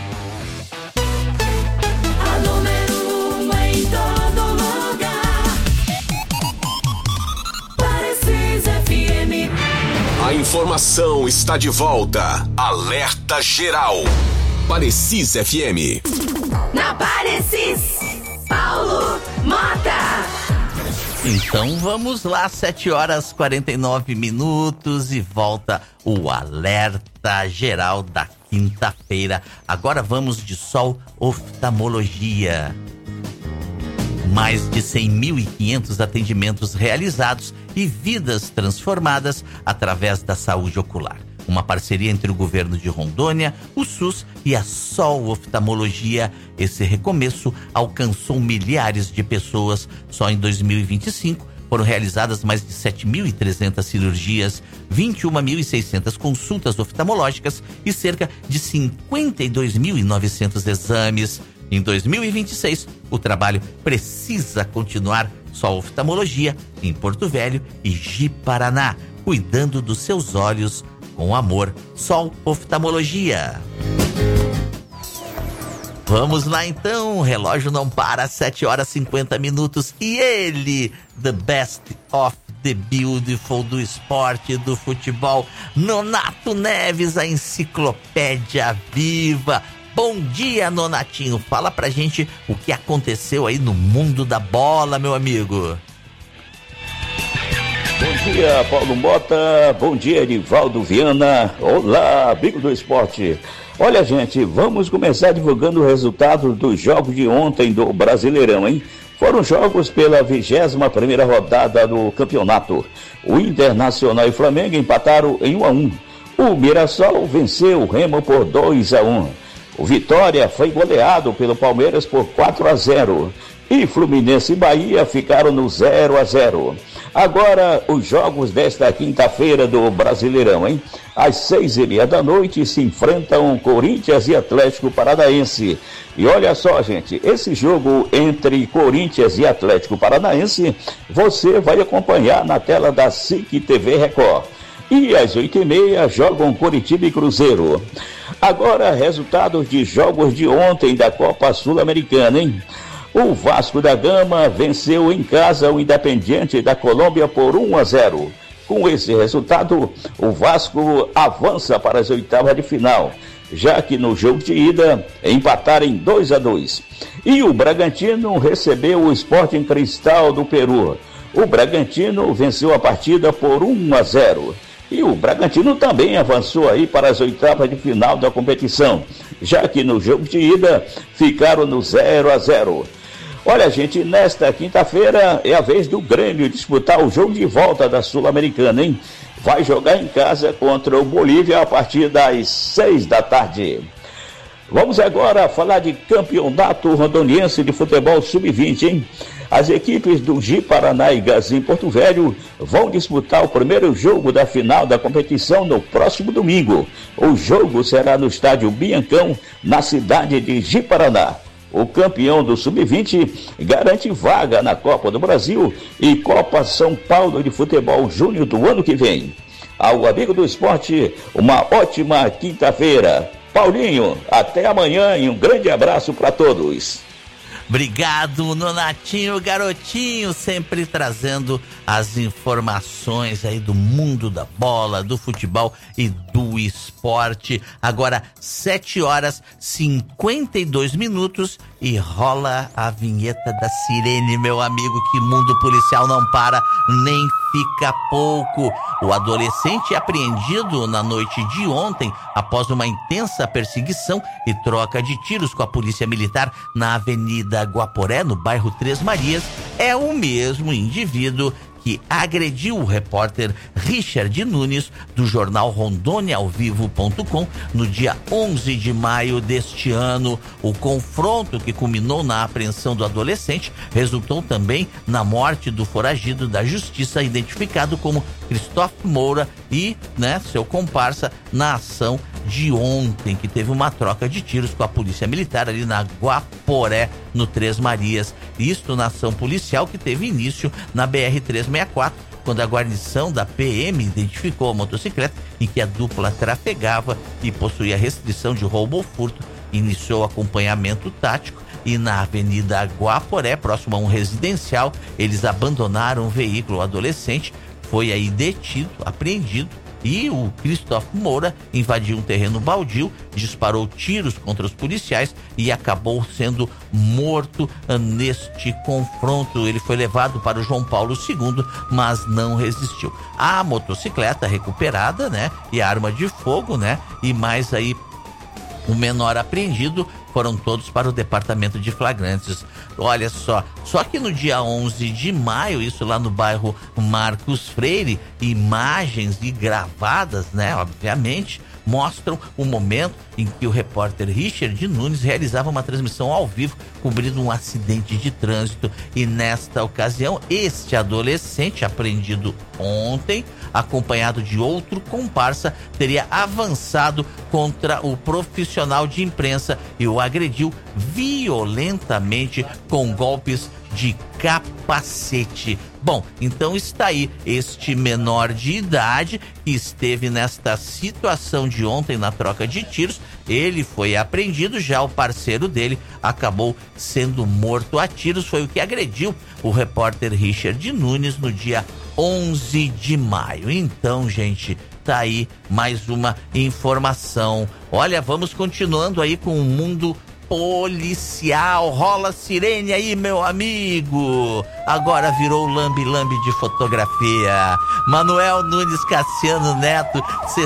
A informação está de volta. Alerta Geral. Parecis FM. Na Parecis, Paulo Mota. Então vamos lá, 7h49 e volta o Alerta Geral da quinta-feira. Agora vamos de Sol Oftalmologia. Mais de 100.500 atendimentos realizados e vidas transformadas através da saúde ocular. Uma parceria entre o governo de Rondônia, o SUS e a Sol Oftalmologia. Esse recomeço alcançou milhares de pessoas. Só em 2025 foram realizadas mais de 7.300 cirurgias, 21.600 consultas oftalmológicas e cerca de 52.900 exames. Em 2026, o trabalho precisa continuar. Sol Oftalmologia em Porto Velho e Ji-Paraná, cuidando dos seus olhos com amor. Sol Oftalmologia. Vamos lá então, o relógio não para, 7h50 e ele, the best of the beautiful do esporte, do futebol, Nonato Neves, a enciclopédia viva. Bom dia, Nonatinho. Fala pra gente o que aconteceu aí no mundo da bola, meu amigo. Bom dia, Paulo Mota. Bom dia, Edivaldo Viana. Olá, amigo do esporte. Olha, gente, vamos começar divulgando o resultado dos jogos de ontem do Brasileirão, hein? Foram jogos pela 21ª rodada do campeonato. O Internacional e Flamengo empataram em 1-1. O Mirassol venceu o Remo por 2-1. O Vitória foi goleado pelo Palmeiras por 4-0. E Fluminense e Bahia ficaram no 0-0. Agora, os jogos desta quinta-feira do Brasileirão, hein? Às 6h30 se enfrentam Corinthians e Atlético Paranaense. E olha só, gente, esse jogo entre Corinthians e Atlético Paranaense, você vai acompanhar na tela da SIC TV Record. E às 8h30 jogam Coritiba e Cruzeiro. Agora, resultados de jogos de ontem da Copa Sul-Americana, hein? O Vasco da Gama venceu em casa o Independiente da Colômbia por 1-0. Com esse resultado, o Vasco avança para as oitavas de final, já que no jogo de ida empataram em 2-2. E o Bragantino recebeu o Sporting Cristal do Peru. O Bragantino venceu a partida por 1-0. E o Bragantino também avançou aí para as oitavas de final da competição, já que no jogo de ida ficaram no 0-0. Olha, gente, nesta quinta-feira é a vez do Grêmio disputar o jogo de volta da Sul-Americana, hein? Vai jogar em casa contra o Bolívia a partir das 6h. Vamos agora falar de campeonato rondoniense de futebol sub-20, hein? As equipes do Ji-Paraná e Gazim Porto Velho vão disputar o primeiro jogo da final da competição no próximo domingo. O jogo será no estádio Biancão, na cidade de Ji-Paraná. O campeão do Sub-20 garante vaga na Copa do Brasil e Copa São Paulo de Futebol Júnior do ano que vem. Ao amigo do esporte, uma ótima quinta-feira. Paulinho, até amanhã e um grande abraço para todos. Obrigado, Nonatinho, garotinho, sempre trazendo as informações aí do mundo da bola, do futebol e do esporte. Agora, 7h52 e rola a vinheta da sirene, meu amigo, que mundo policial não para, nem fica pouco. O adolescente é apreendido na noite de ontem após uma intensa perseguição e troca de tiros com a polícia militar na Avenida Guaporé, no bairro Três Marias, é o mesmo indivíduo que agrediu o repórter Richard Nunes do jornal RondôniaAoVivo.com no dia 11 de maio deste ano. O confronto, que culminou na apreensão do adolescente, resultou também na morte do foragido da justiça, identificado como Cristóvão Moura, e seu comparsa na ação de ontem, que teve uma troca de tiros com a polícia militar ali na Guaporé, no Três Marias. Isto na ação policial que teve início na BR-364, quando a guarnição da PM identificou a motocicleta em que a dupla trafegava e possuía restrição de roubo ou furto, iniciou acompanhamento tático e na Avenida Guaporé, próximo a um residencial, eles abandonaram o veículo. O adolescente foi aí detido, apreendido, e o Cristóvão Moura invadiu um terreno baldio, disparou tiros contra os policiais e acabou sendo morto neste confronto. Ele foi levado para o João Paulo II, mas não resistiu. A motocicleta recuperada, e a arma de fogo, e mais aí o menor apreendido, foram todos para o departamento de flagrantes. Olha só que no dia 11 de maio, isso lá no bairro Marcos Freire, imagens e gravadas, obviamente, mostram o momento em que o repórter Richard Nunes realizava uma transmissão ao vivo cobrindo um acidente de trânsito, e nesta ocasião este adolescente, apreendido ontem, acompanhado de outro comparsa, teria avançado contra o profissional de imprensa e o agrediu violentamente com golpes de capacete. Bom, então está aí este menor de idade que esteve nesta situação de ontem na troca de tiros. Ele foi apreendido, já o parceiro dele acabou sendo morto a tiros. Foi o que agrediu o repórter Richard Nunes no dia 11 de maio. Então, gente, tá aí mais uma informação. Olha, vamos continuando aí com o mundo policial. Rola sirene aí, meu amigo. Agora virou lambe-lambe de fotografia. Manuel Nunes Cassiano Neto,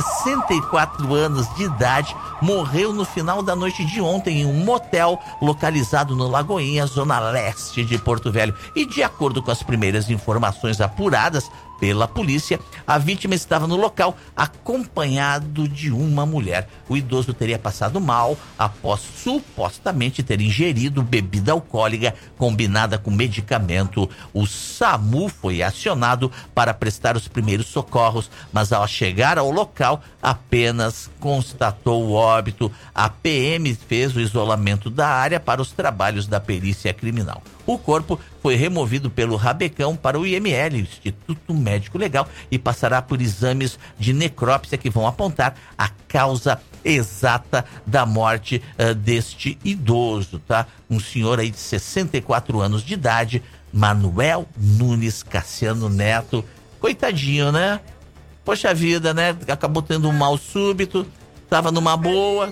64 anos de idade, morreu no final da noite de ontem em um motel localizado no Lagoinha, zona leste de Porto Velho. E de acordo com as primeiras informações apuradas pela polícia, a vítima estava no local acompanhado de uma mulher. O idoso teria passado mal após supostamente ter ingerido bebida alcoólica combinada com medicamento. O SAMU foi acionado para prestar os primeiros socorros, mas ao chegar ao local apenas constatou o óbito. A PM fez o isolamento da área para os trabalhos da perícia criminal. O corpo foi removido pelo Rabecão para o IML, Instituto Médico Legal, e passará por exames de necrópsia que vão apontar a causa exata da morte deste idoso, tá? Um senhor aí de 64 anos de idade, Manuel Nunes Cassiano Neto. Coitadinho, né? Poxa vida, né? Acabou tendo um mal súbito, tava numa boa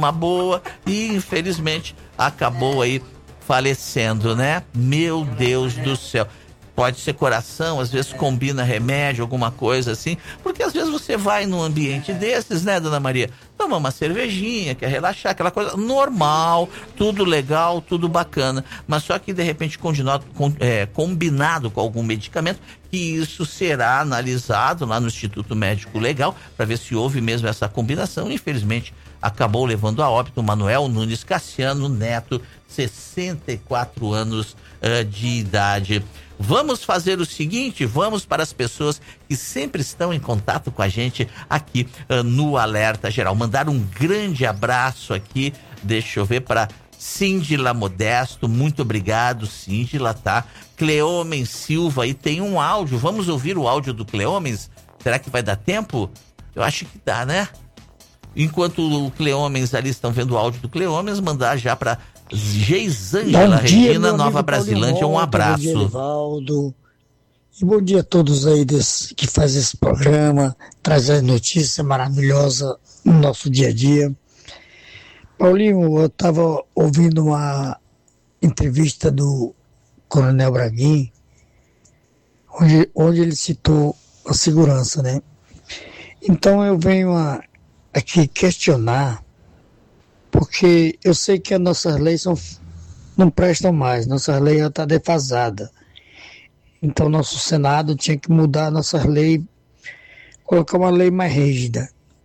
e infelizmente acabou aí falecendo, né? Meu Deus do céu. Pode ser coração, às vezes combina remédio, alguma coisa assim, porque às vezes você vai num ambiente desses, né, dona Maria? Toma uma cervejinha, quer relaxar, aquela coisa normal, tudo legal, tudo bacana, mas só que de repente combinado com algum medicamento, que isso será analisado lá no Instituto Médico Legal para ver se houve mesmo essa combinação. Infelizmente acabou levando a óbito Manuel Nunes Cassiano Neto, 64 anos de idade. Vamos fazer o seguinte, vamos para as pessoas que sempre estão em contato com a gente aqui no Alerta Geral. Mandar um grande abraço aqui, deixa eu ver, para Cíndila Modesto, muito obrigado, Cíndila, tá? Cleomens Silva, e tem um áudio, vamos ouvir o áudio do Cleomens? Será que vai dar tempo? Eu acho que dá, né? Enquanto o Cleomens ali estão vendo o áudio do Cleomens, mandar já para Geisângela Regina, Nova Brasilândia, um abraço. Bom dia, Edivaldo. E bom dia a todos aí que fazem esse programa, traz as notícias maravilhosas no nosso dia a dia. Paulinho, eu estava ouvindo uma entrevista do Coronel Braguin, onde ele citou a segurança, né? Então eu venho aqui questionar, porque eu sei que as nossas leis não prestam mais, nossas leis já estão defasadas. Então nosso Senado tinha que mudar nossas leis, colocar uma lei mais rígida.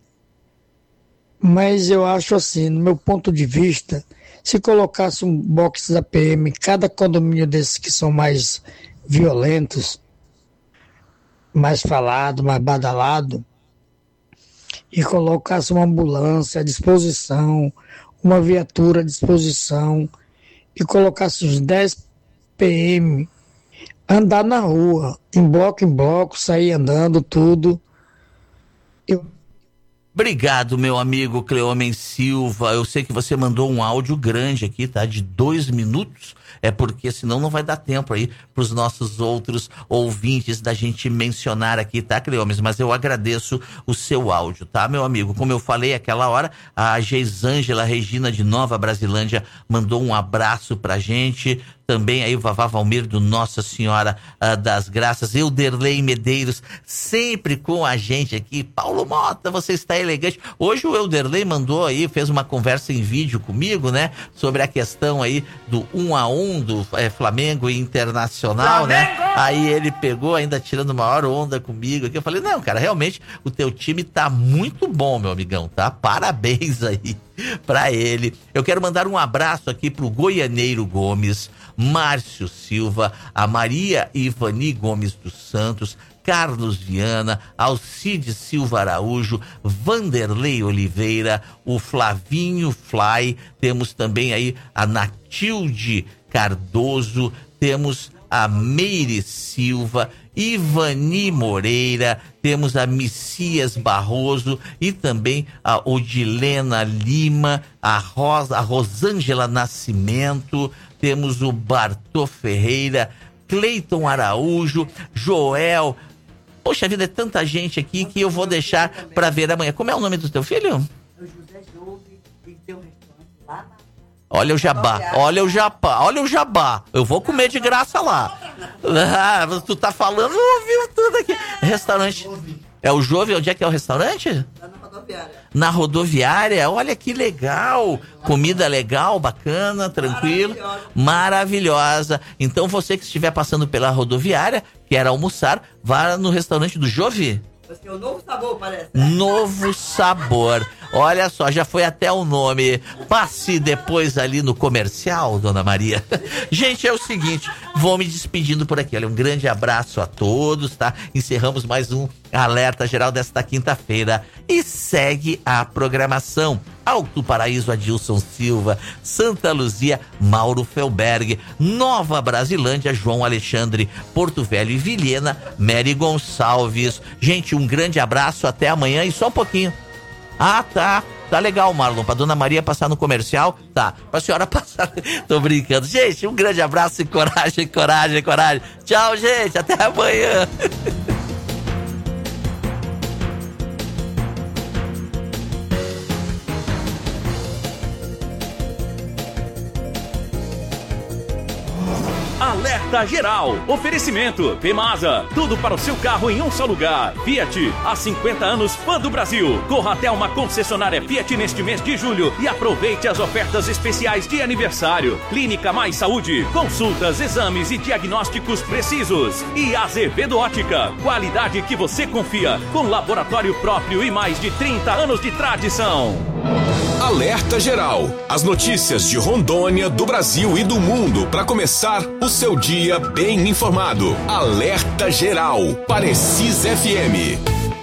Mas eu acho assim, no meu ponto de vista, se colocasse um box da PM em cada condomínio desses que são mais violentos, mais falado, mais badalado, e colocasse uma ambulância à disposição, uma viatura à disposição, e colocasse os 10 PM andar na rua, em bloco, sair andando, tudo. Obrigado, meu amigo Cleomen Silva. Eu sei que você mandou um áudio grande aqui, tá? De 2 minutos. É porque senão não vai dar tempo aí para os nossos outros ouvintes da gente mencionar aqui, tá, Cleomes? Mas eu agradeço o seu áudio, tá, meu amigo? Como eu falei aquela hora, a Geisângela Regina de Nova Brasilândia mandou um abraço pra gente. Também aí o Vavá Valmir do Nossa Senhora das Graças, Euderlei Medeiros, sempre com a gente aqui. Paulo Mota, você está elegante. Hoje o Euderlei mandou aí, fez uma conversa em vídeo comigo, né? Sobre a questão aí do 1-1 do Flamengo e Internacional, Flamengo! Né? Aí ele pegou ainda tirando maior onda comigo aqui. Eu falei, não, cara, realmente o teu time tá muito bom, meu amigão, tá? Parabéns aí pra ele. Eu quero mandar um abraço aqui pro Goianeiro Gomes, Márcio Silva, a Maria Ivani Gomes dos Santos, Carlos Viana, Alcide Silva Araújo, Vanderlei Oliveira, o Flavinho Fly, temos também aí a Natilde Cardoso, temos a Meire Silva, Ivani Moreira, temos a Messias Barroso e também a Odilena Lima, a Rosângela Nascimento, temos o Bartô Ferreira, Cleiton Araújo, Joel. Poxa vida, é tanta gente aqui que eu vou deixar para ver amanhã. Como é o nome do teu filho? O José Jove, ele tem um restaurante lá na... Olha o jabá. Eu vou comer de graça lá. Ah, tu tá falando, ouviu tudo aqui. Restaurante. É o Jove, onde é que é o restaurante? Lá na rodoviária. Na rodoviária, olha que legal. Comida legal, bacana, tranquilo. Maravilhosa. Então você que estiver passando pela rodoviária, quer almoçar, vá no restaurante do Jove. É o Novo Sabor, parece. Novo Sabor. Olha só, já foi até o nome. Passe depois ali no comercial, Dona Maria. Gente, é o seguinte, vou me despedindo por aqui. Olha, um grande abraço a todos, tá? Encerramos mais um Alerta Geral desta quinta-feira. E segue a programação. Alto Paraíso, Adilson Silva, Santa Luzia, Mauro Felberg, Nova Brasilândia, João Alexandre, Porto Velho e Vilhena, Mary Gonçalves. Gente, um grande abraço, até amanhã e só um pouquinho. Ah, tá legal, Marlon, pra Dona Maria passar no comercial, tá, pra senhora passar, tô brincando. Gente, um grande abraço e coragem. Tchau, gente, até amanhã. Alerta Geral. Oferecimento Pemasa. Tudo para o seu carro em um só lugar. Fiat, há 50 anos, fã do Brasil. Corra até uma concessionária Fiat neste mês de julho e aproveite as ofertas especiais de aniversário. Clínica Mais Saúde. Consultas, exames e diagnósticos precisos. E Azevedo Ótica. Qualidade que você confia. Com laboratório próprio e mais de 30 anos de tradição. Alerta Geral. As notícias de Rondônia, do Brasil e do mundo para começar o seu dia bem informado. Alerta Geral. Parecis FM.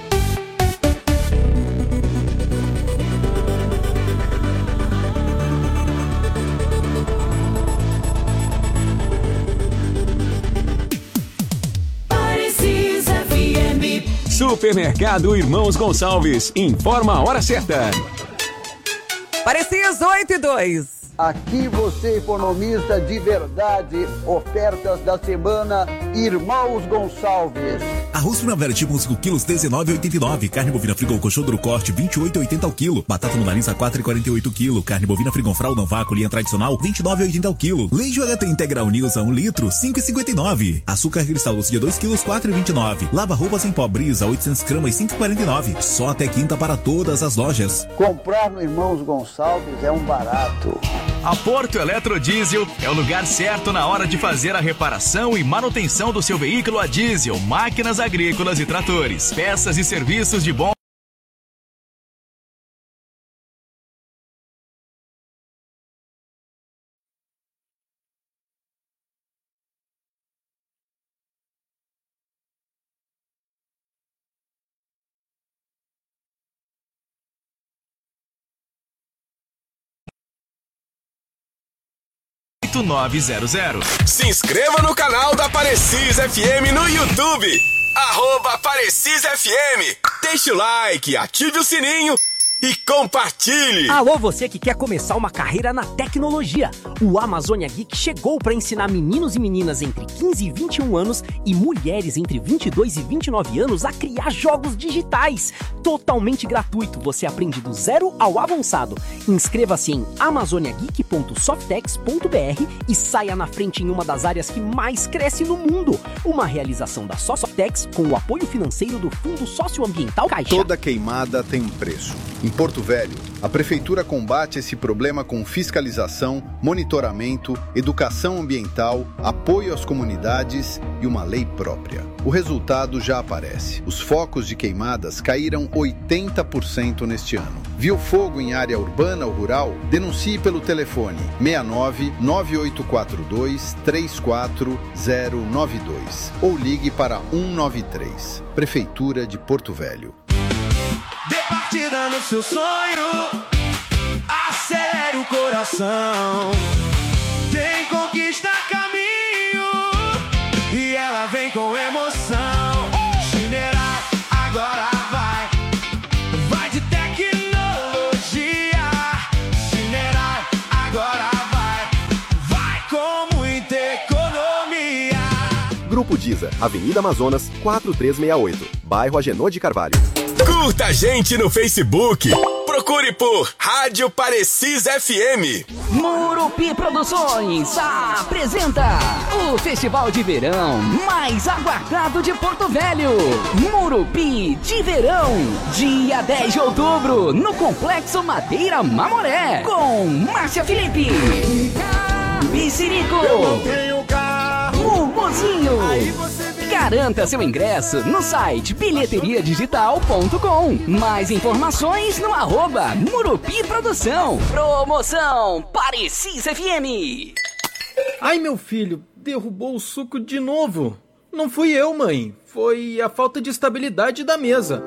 Parecis FM. Supermercado Irmãos Gonçalves. Informa a hora certa. Parecis 8:02. Aqui você economiza de verdade. Ofertas da semana Irmãos Gonçalves. Arroz Primavera tipo 5 quilos, R$19,89. Carne bovina Frigol Coxô Duro Corte, R$28,80 ao quilo. Batata no nariz a R$4,48 o quilo. Carne bovina Frigonfral não vácuo linha tradicional, R$29,80 ao quilo. Leite HT Integral News a 1 litro, R$5,59. Açúcar cristal doce de 2 quilos, R$4,29. Lava roupas em pó Brisa, 800 gramas, R$5,49. Só até quinta para todas as lojas. Comprar no Irmãos Gonçalves é um barato. A Porto Eletrodiesel é o lugar certo na hora de fazer a reparação e manutenção do seu veículo a diesel, máquinas agrícolas e tratores, peças e serviços de bom. Se inscreva no canal da Parecis FM no YouTube. @Parecis FM. Deixe o like, ative o sininho e compartilhe. Alô, você que quer começar uma carreira na tecnologia. O Amazônia Geek chegou para ensinar meninos e meninas entre 15 e 21 anos e mulheres entre 22 e 29 anos a criar jogos digitais. Totalmente gratuito, você aprende do zero ao avançado. Inscreva-se em amazoniageek.softex.br e saia na frente em uma das áreas que mais cresce no mundo. Uma realização da Softex com o apoio financeiro do Fundo Socioambiental Caixa. Toda queimada tem um preço. Em Porto Velho, a Prefeitura combate esse problema com fiscalização, monitoramento, educação ambiental, apoio às comunidades e uma lei própria. O resultado já aparece. Os focos de queimadas caíram 80% neste ano. Viu fogo em área urbana ou rural? Denuncie pelo telefone 69 9842 34092 ou ligue para 193. Prefeitura de Porto Velho. Dê partida no seu sonho, acelere o coração. Tem conquista caminho e ela vem com emoção. Chineira, agora vai, vai de tecnologia. Chineira, agora vai com muita economia. Grupo Diza, Avenida Amazonas, 4368, bairro Agenor de Carvalho. Curta a gente no Facebook. Procure por Rádio Parecis FM. Murupi Produções apresenta o Festival de Verão mais aguardado de Porto Velho. Murupi de Verão, dia 10 de outubro, no Complexo Madeira Mamoré, com Márcia Felipe, Piscirico, Mumuzinho. Garanta seu ingresso no site bilheteriadigital.com. Mais informações no @Murupi Produção. Promoção Parecis FM. Ai, meu filho, derrubou o suco de novo. Não fui eu, mãe. Foi a falta de estabilidade da mesa.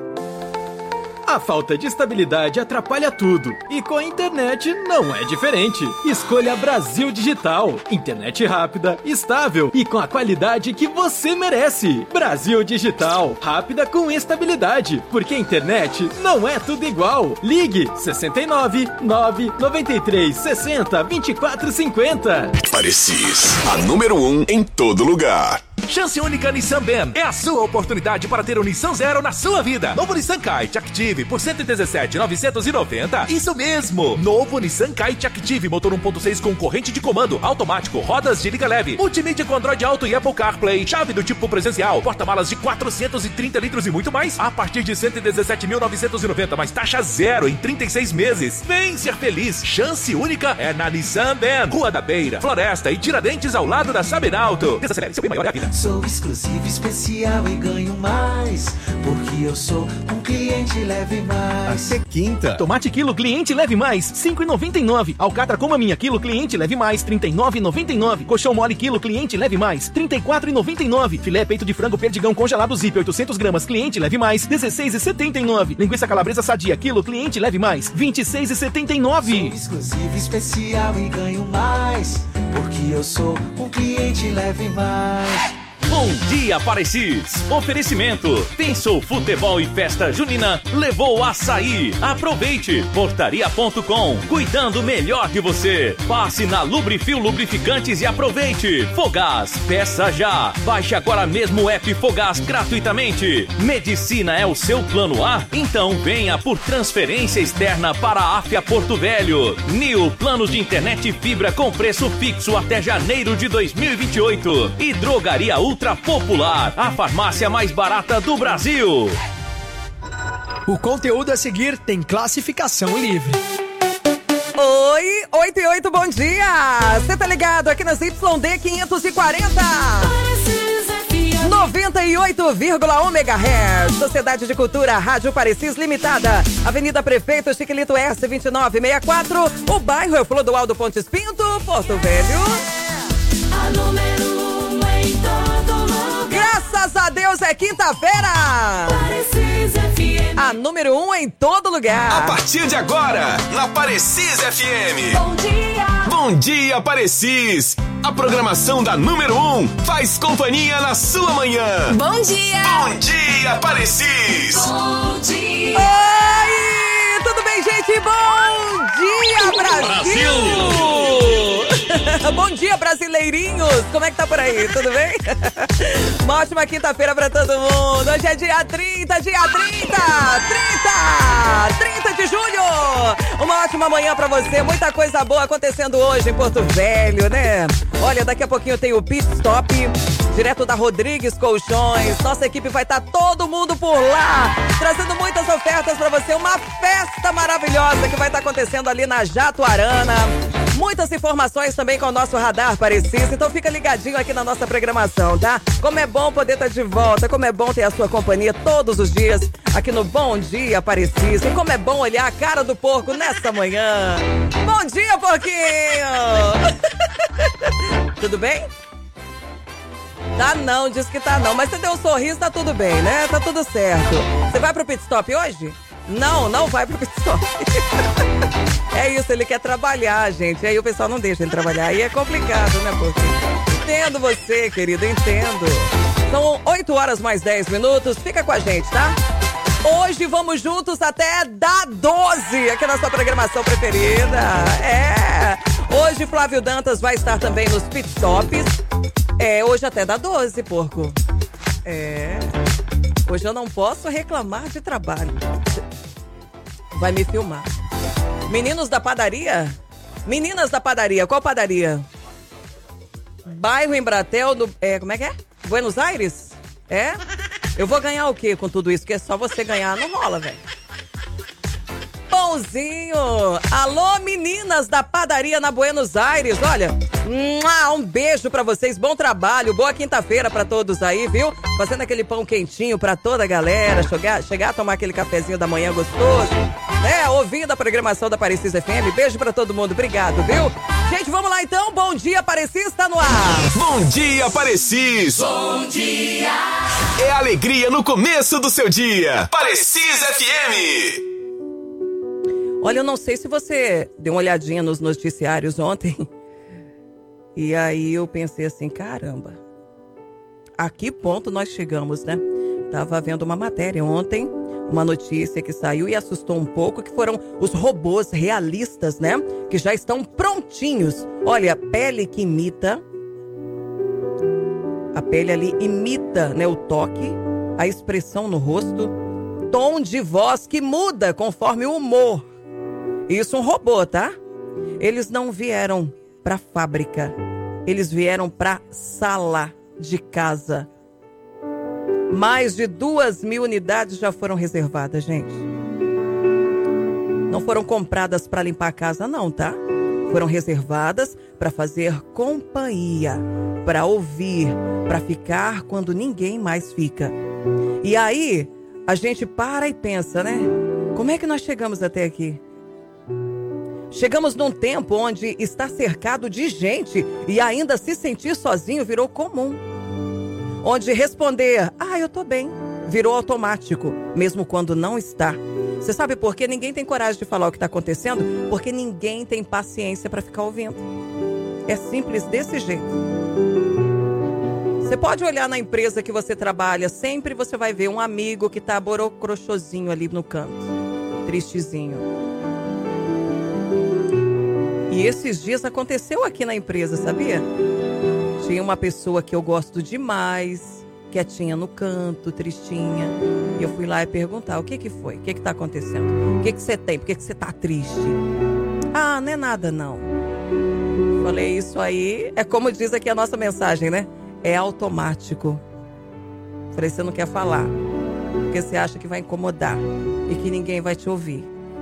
A falta de estabilidade atrapalha tudo. E com a internet não é diferente. Escolha Brasil Digital. Internet rápida, estável e com a qualidade que você merece. Brasil Digital. Rápida com estabilidade. Porque a internet não é tudo igual. Ligue 69 993 60 24 50. Parecis, a número 1 em todo lugar. Chance única Nissan Ben. É a sua oportunidade para ter um Nissan Zero na sua vida. Novo Nissan Kite Active por 117.990. Isso mesmo. Novo Nissan Kite Active, motor 1.6 com corrente de comando, automático, rodas de liga leve, multimídia com Android Auto e Apple CarPlay, chave do tipo presencial, porta-malas de 430 litros e muito mais, a partir de 117.990, mais taxa zero em 36 meses. Vem ser feliz. Chance única é na Nissan Ben. Rua da Beira, Floresta e Tiradentes, ao lado da Sabenauto. Desacelere, seu bem maior é a vida. Sou exclusivo, especial e ganho mais, porque eu sou um cliente leve mais. Até quinta. Tomate quilo cliente leve mais, 5,99. Alcatra como a minha quilo cliente leve mais, 39,99. Colchão mole quilo cliente leve mais, 34,99. Filé peito de frango perdigão congelado Zip 800 gramas cliente leve mais, 16,79. Linguiça calabresa sadia quilo cliente leve mais, 26,79. Sou exclusivo, especial e ganho mais, porque eu sou um cliente leve mais. Bom dia, Parecis. Oferecimento. Pensou futebol e festa junina? Levou açaí. Aproveite. Portaria.com. Cuidando melhor de você. Passe na Lubrifil Lubrificantes e aproveite. Fogás. Peça já. Baixe agora mesmo o app Fogás gratuitamente. Medicina é o seu plano A? Então venha por transferência externa para a Áfia Porto Velho. Nil, planos de internet e fibra com preço fixo até janeiro de 2028. E Drogaria Ultra Popular, a farmácia mais barata do Brasil. O conteúdo a seguir tem classificação livre. Oi, 8 e 8, bom dia! Você tá ligado aqui nas YD 540? 98,1 MHz. Sociedade de Cultura, Rádio Parecis Limitada. Avenida Prefeito Chiquilito S, 2964. O bairro é o Clodoaldo Pontes Pinto, Porto Velho. A número 1 em todo lugar. Graças a Deus é quinta-feira. Parecis FM. A número 1 em todo lugar. A partir de agora, na Parecis FM. Bom dia. Bom dia, Parecis. A programação da número 1 faz companhia na sua manhã. Bom dia. Bom dia, Parecis. Bom dia. Oi, tudo bem, gente? Bom dia, Brasil. Bom dia, brasileirinhos! Como é que tá por aí? Tudo bem? Uma ótima quinta-feira pra todo mundo! Hoje é dia 30 de julho! Uma ótima manhã pra você, muita coisa boa acontecendo hoje em Porto Velho, né? Olha, daqui a pouquinho tem o Pit Stop, direto da Rodrigues Colchões. Nossa equipe vai estar todo mundo por lá, trazendo muitas ofertas pra você. Uma festa maravilhosa que vai estar acontecendo ali na Jatuarana. Muitas informações também com o nosso Radar Parecis, então fica ligadinho aqui na nossa programação, tá? Como é bom poder estar de volta, como é bom ter a sua companhia todos os dias aqui no Bom Dia Parecis, e como é bom olhar a cara do porco nessa manhã. Bom dia, porquinho! Tudo bem? Tá não, diz que tá não, mas você deu um sorriso, tá tudo bem, né? Tá tudo certo. Você vai pro pit stop hoje? Não, não vai pro pit stop. É isso, ele quer trabalhar, gente. Aí o pessoal não deixa ele trabalhar. Aí é complicado, né, porque... Entendo você, querido, entendo. São 8 horas mais 10 minutos. Fica com a gente, tá? Hoje vamos juntos até da 12, aqui na sua programação preferida. É. Hoje Flávio Dantas vai estar também nos pit stops. É, hoje até da 12, porco. É. Hoje eu não posso reclamar de trabalho. Vai me filmar. Meninos da padaria? Meninas da padaria, qual padaria? Bairro Embratel, como é que é? Buenos Aires? É? Eu vou ganhar o quê com tudo isso? Porque é só você ganhar, não rola, velho. Pãozinho! Alô, meninas da padaria na Buenos Aires, olha, um beijo pra vocês, bom trabalho, boa quinta-feira pra todos aí, viu? Fazendo aquele pão quentinho pra toda a galera, chegar a tomar aquele cafezinho da manhã gostoso, né? Ouvindo a programação da Parecis FM, beijo pra todo mundo, obrigado, viu? Gente, vamos lá então, Bom Dia Parecis tá no ar. Bom dia, Parecis. Bom dia. É alegria no começo do seu dia. Parecis FM. Olha, eu não sei se você deu uma olhadinha nos noticiários ontem. E aí eu pensei assim, caramba, a que ponto nós chegamos, né? Tava vendo uma matéria ontem, uma notícia que saiu e assustou um pouco, que foram os robôs realistas, né? Que já estão prontinhos. Olha, pele que imita. A pele ali imita, né, o toque, a expressão no rosto, tom de voz que muda conforme o humor. Isso um robô, tá? Eles não vieram pra fábrica. Eles vieram pra sala de casa. Mais de 2.000 unidades já foram reservadas, gente. Não foram compradas pra limpar a casa, não, tá? Foram reservadas pra fazer companhia, pra ouvir, pra ficar quando ninguém mais fica. E aí, a gente para e pensa, né? Como é que nós chegamos até aqui? Chegamos num tempo onde estar cercado de gente e ainda se sentir sozinho virou comum. Onde responder, eu tô bem, virou automático, mesmo quando não está. Você sabe por quê? Ninguém tem coragem de falar o que está acontecendo, porque ninguém tem paciência para ficar ouvindo. É simples desse jeito. Você pode olhar na empresa que você trabalha, sempre você vai ver um amigo que tá borocrochosinho ali no canto, tristezinho. E esses dias aconteceu aqui na empresa, sabia? Tinha uma pessoa que eu gosto demais, quietinha no canto, tristinha. E eu fui lá e perguntar, o que foi? O que tá acontecendo? O que você tem? Por que você tá triste? Ah, não é nada não. Falei, isso aí é como diz aqui a nossa mensagem, né? É automático. Falei, você não quer falar, porque você acha que vai incomodar e que ninguém vai te ouvir.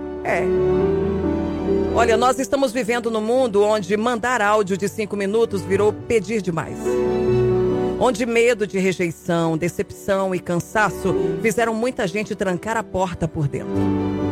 Olha, nós estamos vivendo num mundo onde mandar áudio de 5 minutos virou pedir demais. Onde medo de rejeição, decepção e cansaço fizeram muita gente trancar a porta por dentro.